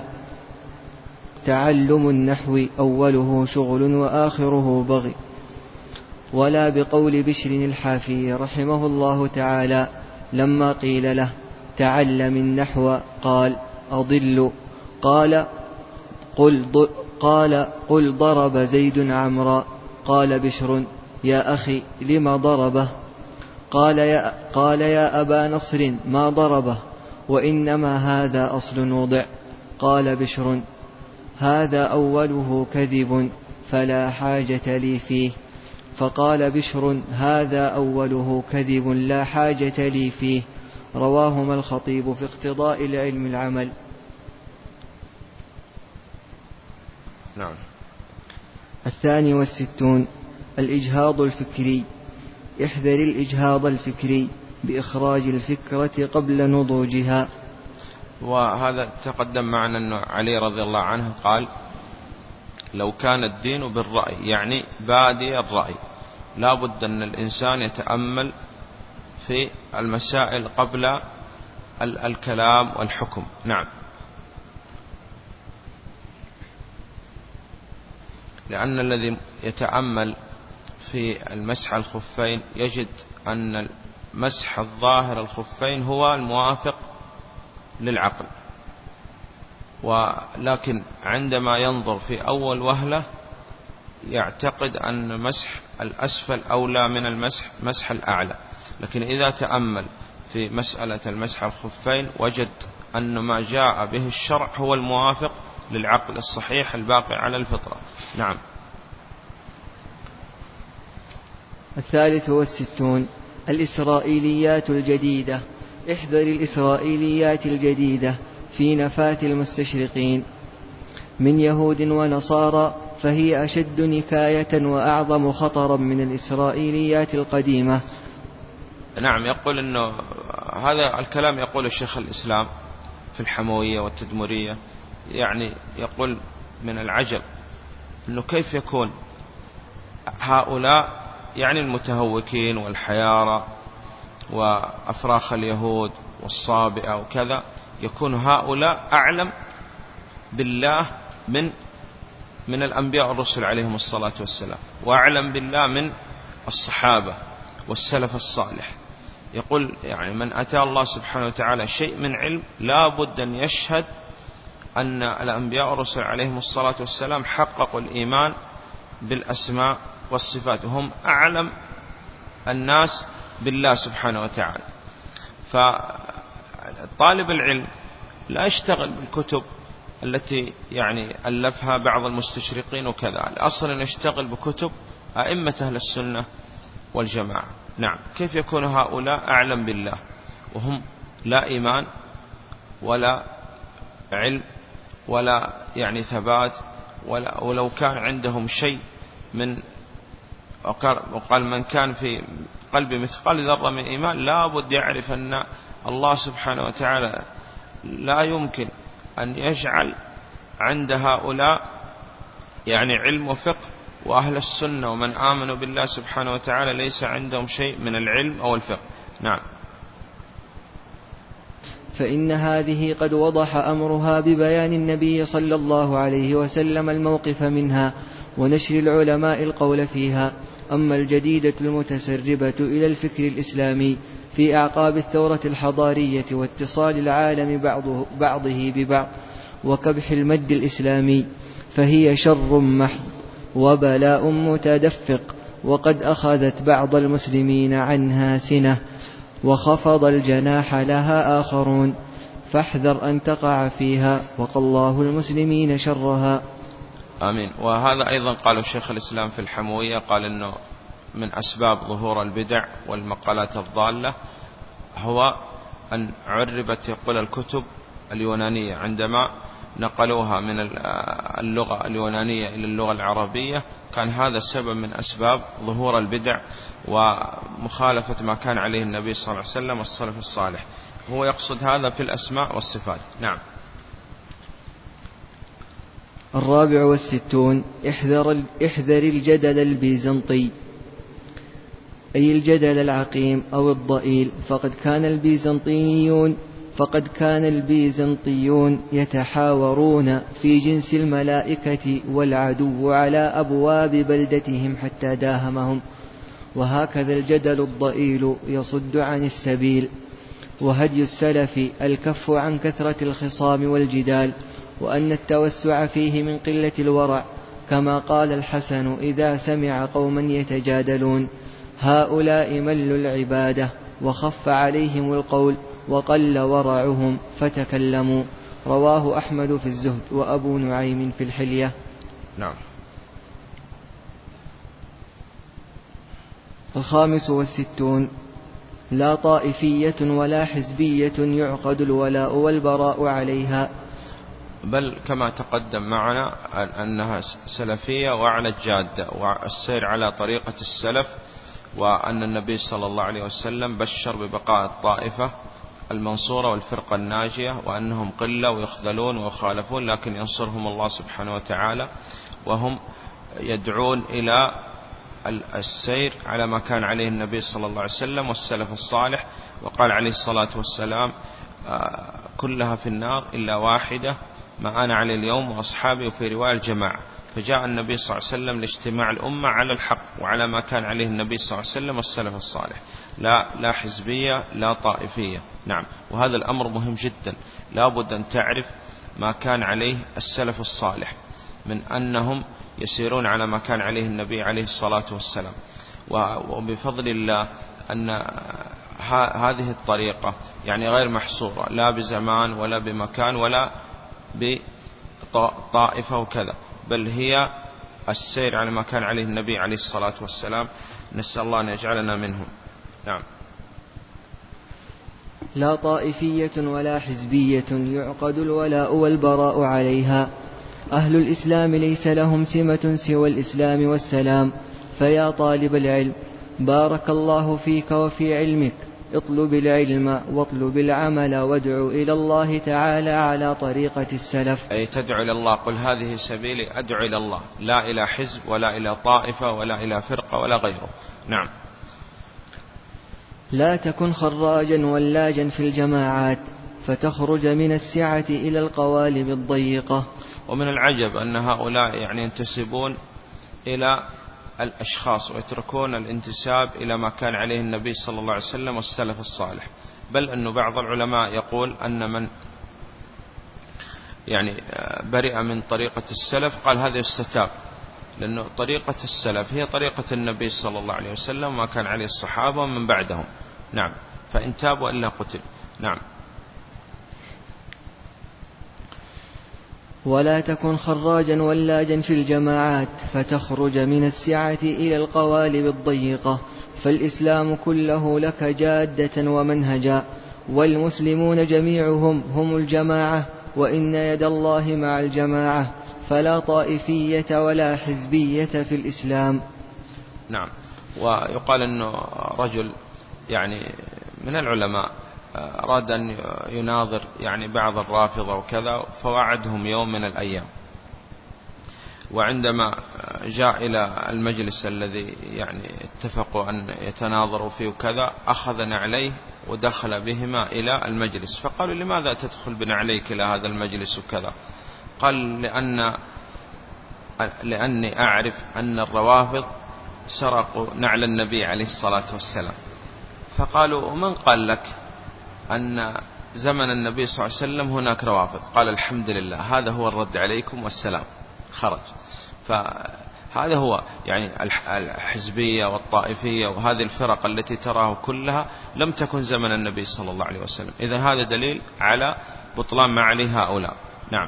تعلم النحو أوله شغل وآخره بغي. ولا بقول بشر الحافي رحمه الله تعالى لما قيل له: تعلم النحو، قال: أضل. قال: قل, قال قل ضرب زيد عمرا. قال بشر: يا أخي لما ضربه؟ قال يا, قال يا أبا نصر ما ضربه، وإنما هذا أصل وضع. قال بشر: هذا أوله كذب فلا حاجة لي فيه. فقال بشر: هذا أوله كذب لا حاجة لي فيه. رواهما الخطيب في اقتضاء العلم العمل. نعم. الثاني والستون: الإجهاض الفكري. احذر الإجهاض الفكري بإخراج الفكرة قبل نضوجها. وهذا تقدم معنا أن علي رضي الله عنه قال: لو كان الدين بالرأي، يعني بادي الرأي، لا بد أن الإنسان يتأمل في المسائل قبل الكلام والحكم. نعم. لأن الذي يتأمل في المسح الخفين يجد أن المسح الظاهر الخفين هو الموافق للعقل، ولكن عندما ينظر في أول وهلة يعتقد أن مسح الأسفل أولى من المسح مسح الأعلى. لكن إذا تأمل في مسألة المسح الخفين وجد أن ما جاء به الشرع هو الموافق للعقل الصحيح الباقي على الفطرة. نعم. الثالث والستون: الإسرائيليات الجديدة. احذر الإسرائيليات الجديدة في نفاة المستشرقين من يهود ونصارى، فهي أشد نكاية وأعظم خطرا من الإسرائيليات القديمة. نعم. يقول أنه هذا الكلام يقول الشيخ الإسلام في الحموية والتدمرية، يعني يقول من العجب أنه كيف يكون هؤلاء يعني المتهوكين والحيارى وأفراخ اليهود والصابئة وكذا، يكون هؤلاء أعلم بالله من من الأنبياء والرسل عليهم الصلاة والسلام، وأعلم بالله من الصحابة والسلف الصالح. يقول يعني من أتى الله سبحانه وتعالى شيء من علم لا بد أن يشهد أن الأنبياء والرسل عليهم الصلاة والسلام حققوا الإيمان بالأسماء والصفات، وهم أعلم الناس بالله سبحانه وتعالى. فطالب العلم لا يشتغل بالكتب التي يعني ألفها بعض المستشرقين وكذا، الأصل أن يشتغل بكتب أئمة أهل السنة والجماعة. نعم. كيف يكون هؤلاء أعلم بالله وهم لا إيمان ولا علم ولا يعني ثبات، ولا ولو كان عندهم شيء من، وقال من كان في قلبه مثقال ذرة من إيمان لا بد يعرف أن الله سبحانه وتعالى لا يمكن أن يجعل عند هؤلاء يعني علم وفقه، وأهل السنة ومن آمنوا بالله سبحانه وتعالى ليس عندهم شيء من العلم أو الفقه. نعم. فإن هذه قد وضح أمرها ببيان النبي صلى الله عليه وسلم الموقف منها ونشر العلماء القول فيها. أما الجديدة المتسربة إلى الفكر الإسلامي في أعقاب الثورة الحضارية واتصال العالم بعضه, بعضه ببعض وكبح المد الإسلامي، فهي شر محض وبلاء متدفق، وقد أخذت بعض المسلمين عنها سنة وخفض الجناح لها آخرون، فاحذر أن تقع فيها، وقى الله المسلمين شرها. آمين. وهذا أيضا قال الشيخ الإسلام في الحموية، قال إنه من أسباب ظهور البدع والمقالات الضالة هو أن عربت يقول الكتب اليونانية عندما نقلوها من اللغة اليونانية إلى اللغة العربية، كان هذا السبب من أسباب ظهور البدع ومخالفة ما كان عليه النبي صلى الله عليه وسلم والسلف الصالح. هو يقصد هذا في الأسماء والصفات. نعم. الرابع والستون: احذر, احذر الجدل البيزنطي، أي الجدل العقيم أو الضئيل، فقد كان البيزنطيون فقد كان البيزنطيون يتحاورون في جنس الملائكة والعدو على أبواب بلدتهم حتى داهمهم، وهكذا الجدل الضئيل يصد عن السبيل. وهدي السلف الكف عن كثرة الخصام والجدال، وأن التوسع فيه من قلة الورع، كما قال الحسن إذا سمع قوما يتجادلون: هؤلاء ملوا العبادة وخف عليهم القول وقل ورعهم فتكلموا. رواه أحمد في الزهد وأبو نعيم في الحلية. نعم. الخامس والستون: لا طائفية ولا حزبية يعقد الولاء والبراء عليها، بل كما تقدم معنا أنها سلفية وعلى الجادة والسير على طريقة السلف، وأن النبي صلى الله عليه وسلم بشر ببقاء الطائفة المنصورة والفرقة الناجية، وأنهم قلة ويخذلون ويخالفون، لكن ينصرهم الله سبحانه وتعالى، وهم يدعون إلى السير على ما كان عليه النبي صلى الله عليه وسلم والسلف الصالح. وقال عليه الصلاة والسلام: كلها في النار إلا واحدة ما أنا عليه اليوم وأصحابي، وفي رواية الجماعة. فجاء النبي صلى الله عليه وسلم لاجتماع الأمة على الحق وعلى ما كان عليه النبي صلى الله عليه وسلم والسلف الصالح، لا لا حزبية لا طائفية. نعم. وهذا الأمر مهم جدا، لا بد أن تعرف ما كان عليه السلف الصالح من أنهم يسيرون على ما كان عليه النبي عليه الصلاة والسلام. وبفضل الله أن هذه الطريقة يعني غير محصورة لا بزمان ولا بمكان ولا بطائفة وكذا، بل هي السير على ما كان عليه النبي عليه الصلاة والسلام. نسأل الله أن يجعلنا منهم. نعم. لا طائفية ولا حزبية يعقد الولاء والبراء عليها. أهل الإسلام ليس لهم سمة سوى الإسلام والسلام. فيا طالب العلم، بارك الله فيك وفي علمك، اطلب العلم واطلب العمل وادع إلى الله تعالى على طريقة السلف. أي تدعو إلى الله، قل هذه سبيلي أدعو إلى الله، لا إلى حزب ولا إلى طائفة ولا إلى فرقة ولا غيره. نعم. لا تكن خراجا ولاجا في الجماعات فتخرج من السعة إلى القوالب الضيقة. ومن العجب أن هؤلاء يعني ينتسبون إلى الأشخاص ويتركون الانتساب إلى ما كان عليه النبي صلى الله عليه وسلم والسلف الصالح، بل أن بعض العلماء يقول أن من يعني برئ من طريقة السلف قال هذا يستتاب، لأنه طريقة السلف هي طريقة النبي صلى الله عليه وسلم وما كان عليه الصحابة ومن بعدهم. نعم. فإن تابوا إلا قتل. نعم. ولا تكن خراجا ولاجا في الجماعات فتخرج من السعة إلى القوالب الضيقة، فالإسلام كله لك جادة ومنهجا، والمسلمون جميعهم هم الجماعة، وإن يد الله مع الجماعة، فلا طائفية ولا حزبية في الإسلام. نعم. ويقال أنه رجل يعني من العلماء أراد أن يناظر يعني بعض الرافضة وكذا، فوعدهم يوم من الأيام، وعندما جاء إلى المجلس الذي يعني اتفقوا أن يتناظروا فيه وكذا أخذ نعليه ودخل بهما إلى المجلس، فقالوا لماذا تدخل بنعليك إلى هذا المجلس وكذا؟ قال لأن لأني أعرف أن الروافض سرقوا نعل النبي عليه الصلاة والسلام، فقالوا ومن قال لك أن زمن النبي صلى الله عليه وسلم هناك روافض؟ قال الحمد لله هذا هو الرد عليكم والسلام، خرج. فهذا هو يعني الحزبية والطائفية وهذه الفرق التي تراه كلها لم تكن زمن النبي صلى الله عليه وسلم. إذن هذا دليل على بطلان ما عليه هؤلاء. نعم.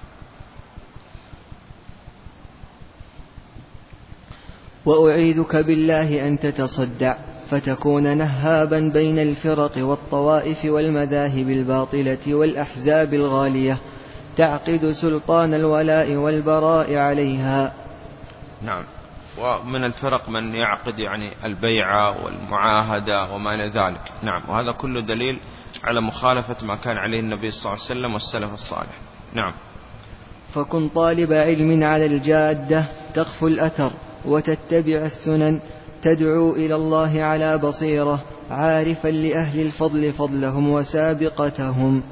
وأعيذك بالله أن تتصدع فتكون نهابا بين الفرق والطوائف والمذاهب الباطلة والأحزاب الغالية تعقد سلطان الولاء والبراء عليها. نعم. ومن الفرق من يعقد يعني البيعة والمعاهدة وما إلى ذلك. نعم. وهذا كله دليل على مخالفة ما كان عليه النبي صلى الله عليه وسلم والسلف الصالح. نعم. فكن طالب علم على الجادة تخفو الأثر وتتبع السنن تدعو إلى الله على بصيرة عارفا لأهل الفضل فضلهم وسابقتهم.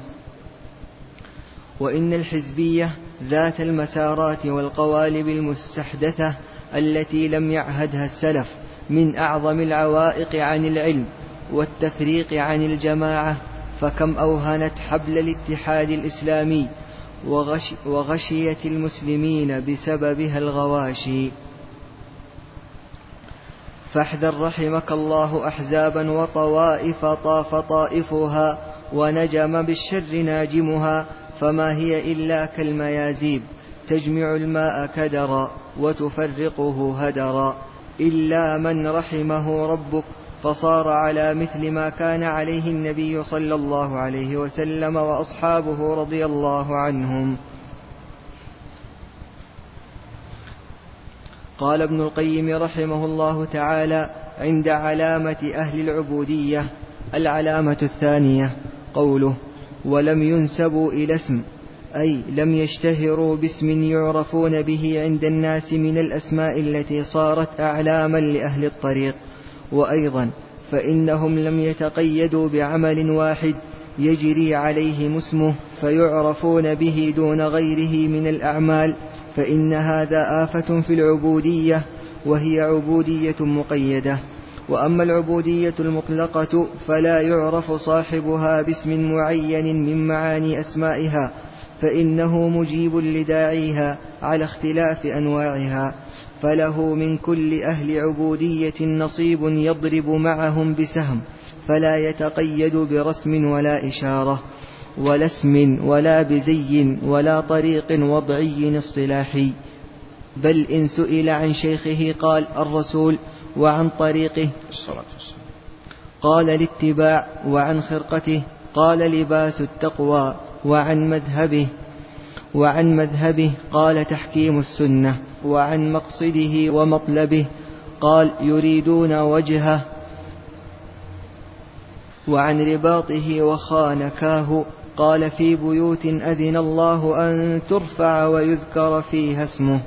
وإن الحزبية ذات المسارات والقوالب المستحدثة التي لم يعهدها السلف من أعظم العوائق عن العلم والتفريق عن الجماعة، فكم أوهنت حبل الاتحاد الإسلامي وغش وغشيت المسلمين بسببها الغواشي. فاحذر رحمك الله أحزابا وطوائف طاف طائفها ونجم بالشر ناجمها، فما هي إلا كالميازيب تجمع الماء كدرا وتفرقه هدرا، إلا من رحمه ربك فصار على مثل ما كان عليه النبي صلى الله عليه وسلم وأصحابه رضي الله عنهم. قال ابن القيم رحمه الله تعالى عند علامة أهل العبودية: العلامة الثانية قوله: ولم ينسبوا إلى اسم، أي لم يشتهروا باسم يعرفون به عند الناس من الأسماء التي صارت أعلاما لأهل الطريق. وأيضا فإنهم لم يتقيدوا بعمل واحد يجري عليهم اسمه فيعرفون به دون غيره من الأعمال، فإن هذا آفة في العبودية، وهي عبودية مقيدة. وأما العبودية المطلقة فلا يعرف صاحبها باسم معين من معاني أسمائها، فإنه مجيب لداعيها على اختلاف أنواعها، فله من كل أهل عبودية نصيب يضرب معهم بسهم، فلا يتقيد برسم ولا إشارة ولا اسم ولا بزي ولا طريق وضعي اصطلاحي، بل إن سئل عن شيخه قال الرسول، وعن طريقه قال الاتباع، وعن خرقته قال لباس التقوى، وعن مذهبه وعن مذهبه قال تحكيم السنة، وعن مقصده ومطلبه قال يريدون وجهه، وعن رباطه وخانكاه قال في بيوت أذن الله أن ترفع ويذكر فيها اسمه.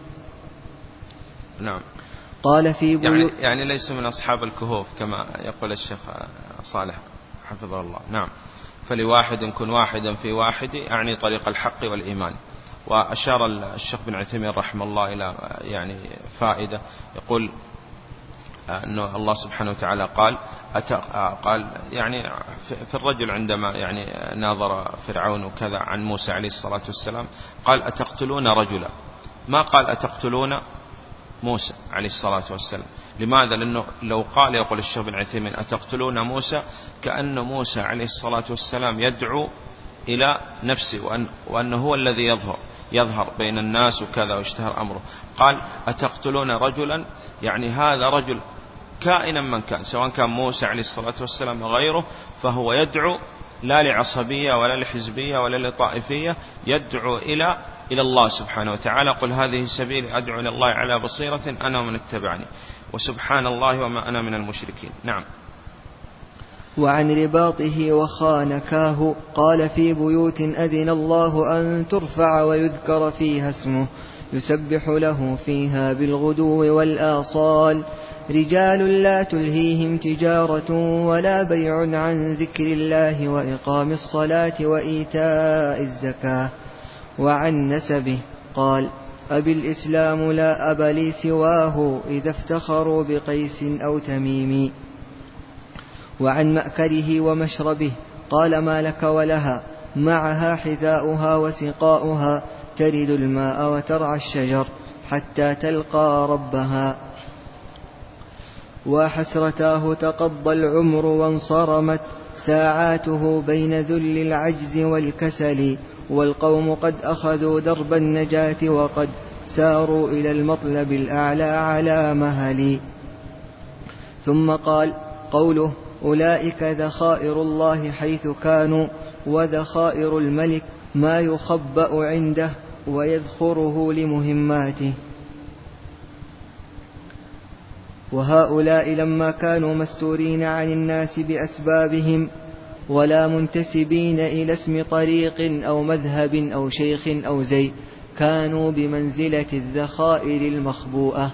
نعم. قال في بيوت يعني, يعني ليس من أصحاب الكهوف كما يقول الشيخ صالح حفظه الله. نعم. فلواحد كن واحدا في واحد، أعني طريق الحق والإيمان. وأشار الشيخ بن عثيمين رحمه الله إلى يعني فائدة، يقول أن الله سبحانه وتعالى قال قال يعني في الرجل عندما يعني ناظر فرعون وكذا عن موسى عليه الصلاة والسلام قال أتقتلون رجلا، ما قال أتقتلون موسى عليه الصلاة والسلام. لماذا؟ لأنه لو قال يقول الشيخ بن عثيمين أتقتلون موسى كأن موسى عليه الصلاة والسلام يدعو إلى نفسه وأن وأنه هو الذي يظهر يظهر بين الناس وكذا واشتهر أمره. قال أتقتلون رجلا، يعني هذا رجل كائنا من كان، سواء كان موسى عليه الصلاة والسلام وغيره، فهو يدعو لا لعصبية ولا لحزبية ولا لطائفية، يدعو إلى إلى الله سبحانه وتعالى. قل هذه سبيلي أدعو إلى الله على بصيرة أنا ومن اتبعني وسبحان الله وما أنا من المشركين. نعم. وعن رباطه وخانكاه قال في بيوت أذن الله أن ترفع ويذكر فيها اسمه يسبح له فيها بالغدو والآصال، رجال لا تلهيهم تجارة ولا بيع عن ذكر الله وإقام الصلاة وإيتاء الزكاة. وعن نسبه قال أبي الإسلام لا أب لي سواه إذا افتخروا بقيس أو تميم. وعن مأكله ومشربه قال ما لك ولها معها حذاؤها وسقاؤها ترد الماء وترعى الشجر حتى تلقى ربها. وحسرتاه تقضى العمر وانصرمت ساعاته بين ذل العجز والكسل، والقوم قد أخذوا درب النجاة وقد ساروا إلى المطلب الأعلى على مهل. ثم قال قوله أولئك ذخائر الله حيث كانوا، وذخائر الملك ما يخبأ عنده ويذخره لمهماته. وهؤلاء لما كانوا مستورين عن الناس بأسبابهم ولا منتسبين إلى اسم طريق أو مذهب أو شيخ أو زي، كانوا بمنزلة الذخائر المخبوءة.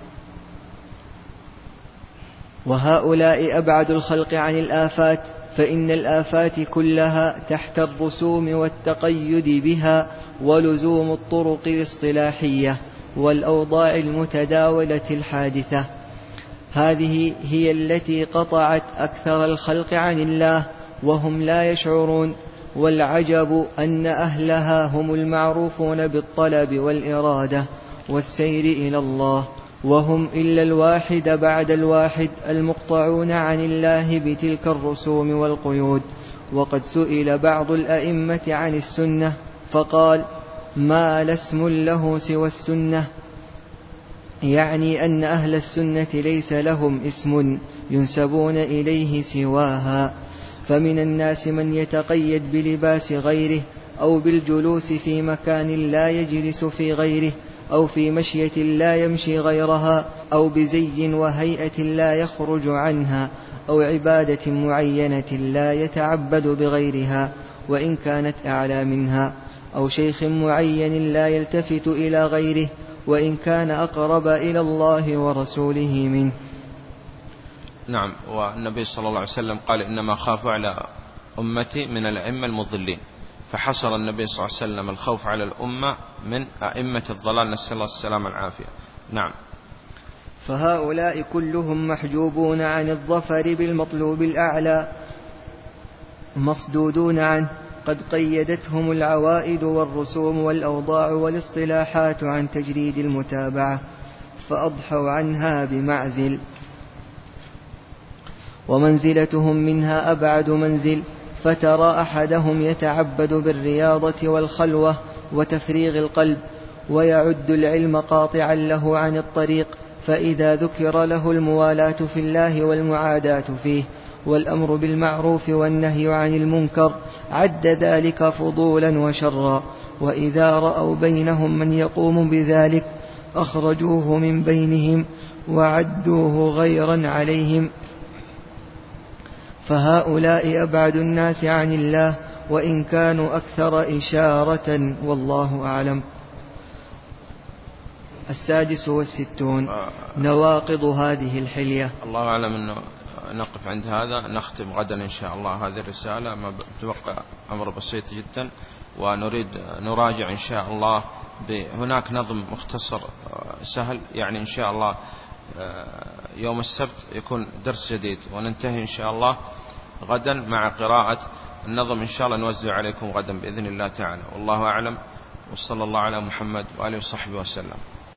وهؤلاء أبعد الخلق عن الآفات، فإن الآفات كلها تحت الرسوم والتقيد بها ولزوم الطرق الاصطلاحية والأوضاع المتداولة الحادثة. هذه هي التي قطعت أكثر الخلق عن الله وهم لا يشعرون. والعجب أن أهلها هم المعروفون بالطلب والإرادة والسير إلى الله، وهم إلا الواحد بعد الواحد المقطعون عن الله بتلك الرسوم والقيود. وقد سئل بعض الأئمة عن السنة فقال ما لاسم له سوى السنة، يعني أن أهل السنة ليس لهم اسم ينسبون إليه سواها. فمن الناس من يتقيد بلباس غيره أو بالجلوس في مكان لا يجلس في غيره، أو في مشية لا يمشي غيرها، أو بزي وهيئة لا يخرج عنها، أو عبادة معينة لا يتعبد بغيرها وإن كانت أعلى منها، أو شيخ معين لا يلتفت إلى غيره وإن كان أقرب إلى الله ورسوله منه. نعم. والنبي صلى الله عليه وسلم قال إنما خاف على أمتي من الأئمة المضلين، فحصر النبي صلى الله عليه وسلم الخوف على الأمة من أئمة الضلال، نسأل الله السلامة والعافية. نعم. فهؤلاء كلهم محجوبون عن الظفر بالمطلوب الأعلى مصدودون عنه، قد قيدتهم العوائد والرسوم والأوضاع والاصطلاحات عن تجريد المتابعة فأضحوا عنها بمعزل، ومنزلتهم منها أبعد منزل. فترى أحدهم يتعبد بالرياضة والخلوة وتفريغ القلب، ويعد العلم قاطعا له عن الطريق، فإذا ذكر له الموالاة في الله والمعاداة فيه والأمر بالمعروف والنهي عن المنكر عد ذلك فضولا وشرا، وإذا رأوا بينهم من يقوم بذلك أخرجوه من بينهم وعدوه غيرا عليهم. فهؤلاء أبعد الناس عن الله وإن كانوا أكثر إشارة، والله أعلم. السادس والستون نواقض هذه الحلية. الله أعلم. أنه نقف عند هذا، نختم غدا إن شاء الله هذه الرسالة، ما تبقى أمر بسيط جدا، ونريد نراجع إن شاء الله. هناك نظم مختصر سهل، يعني إن شاء الله يوم السبت يكون درس جديد، وننتهي إن شاء الله غدا مع قراءة النظم إن شاء الله نوزع عليكم غدا بإذن الله تعالى. والله أعلم، وصلى الله على محمد وآله وصحبه وسلم.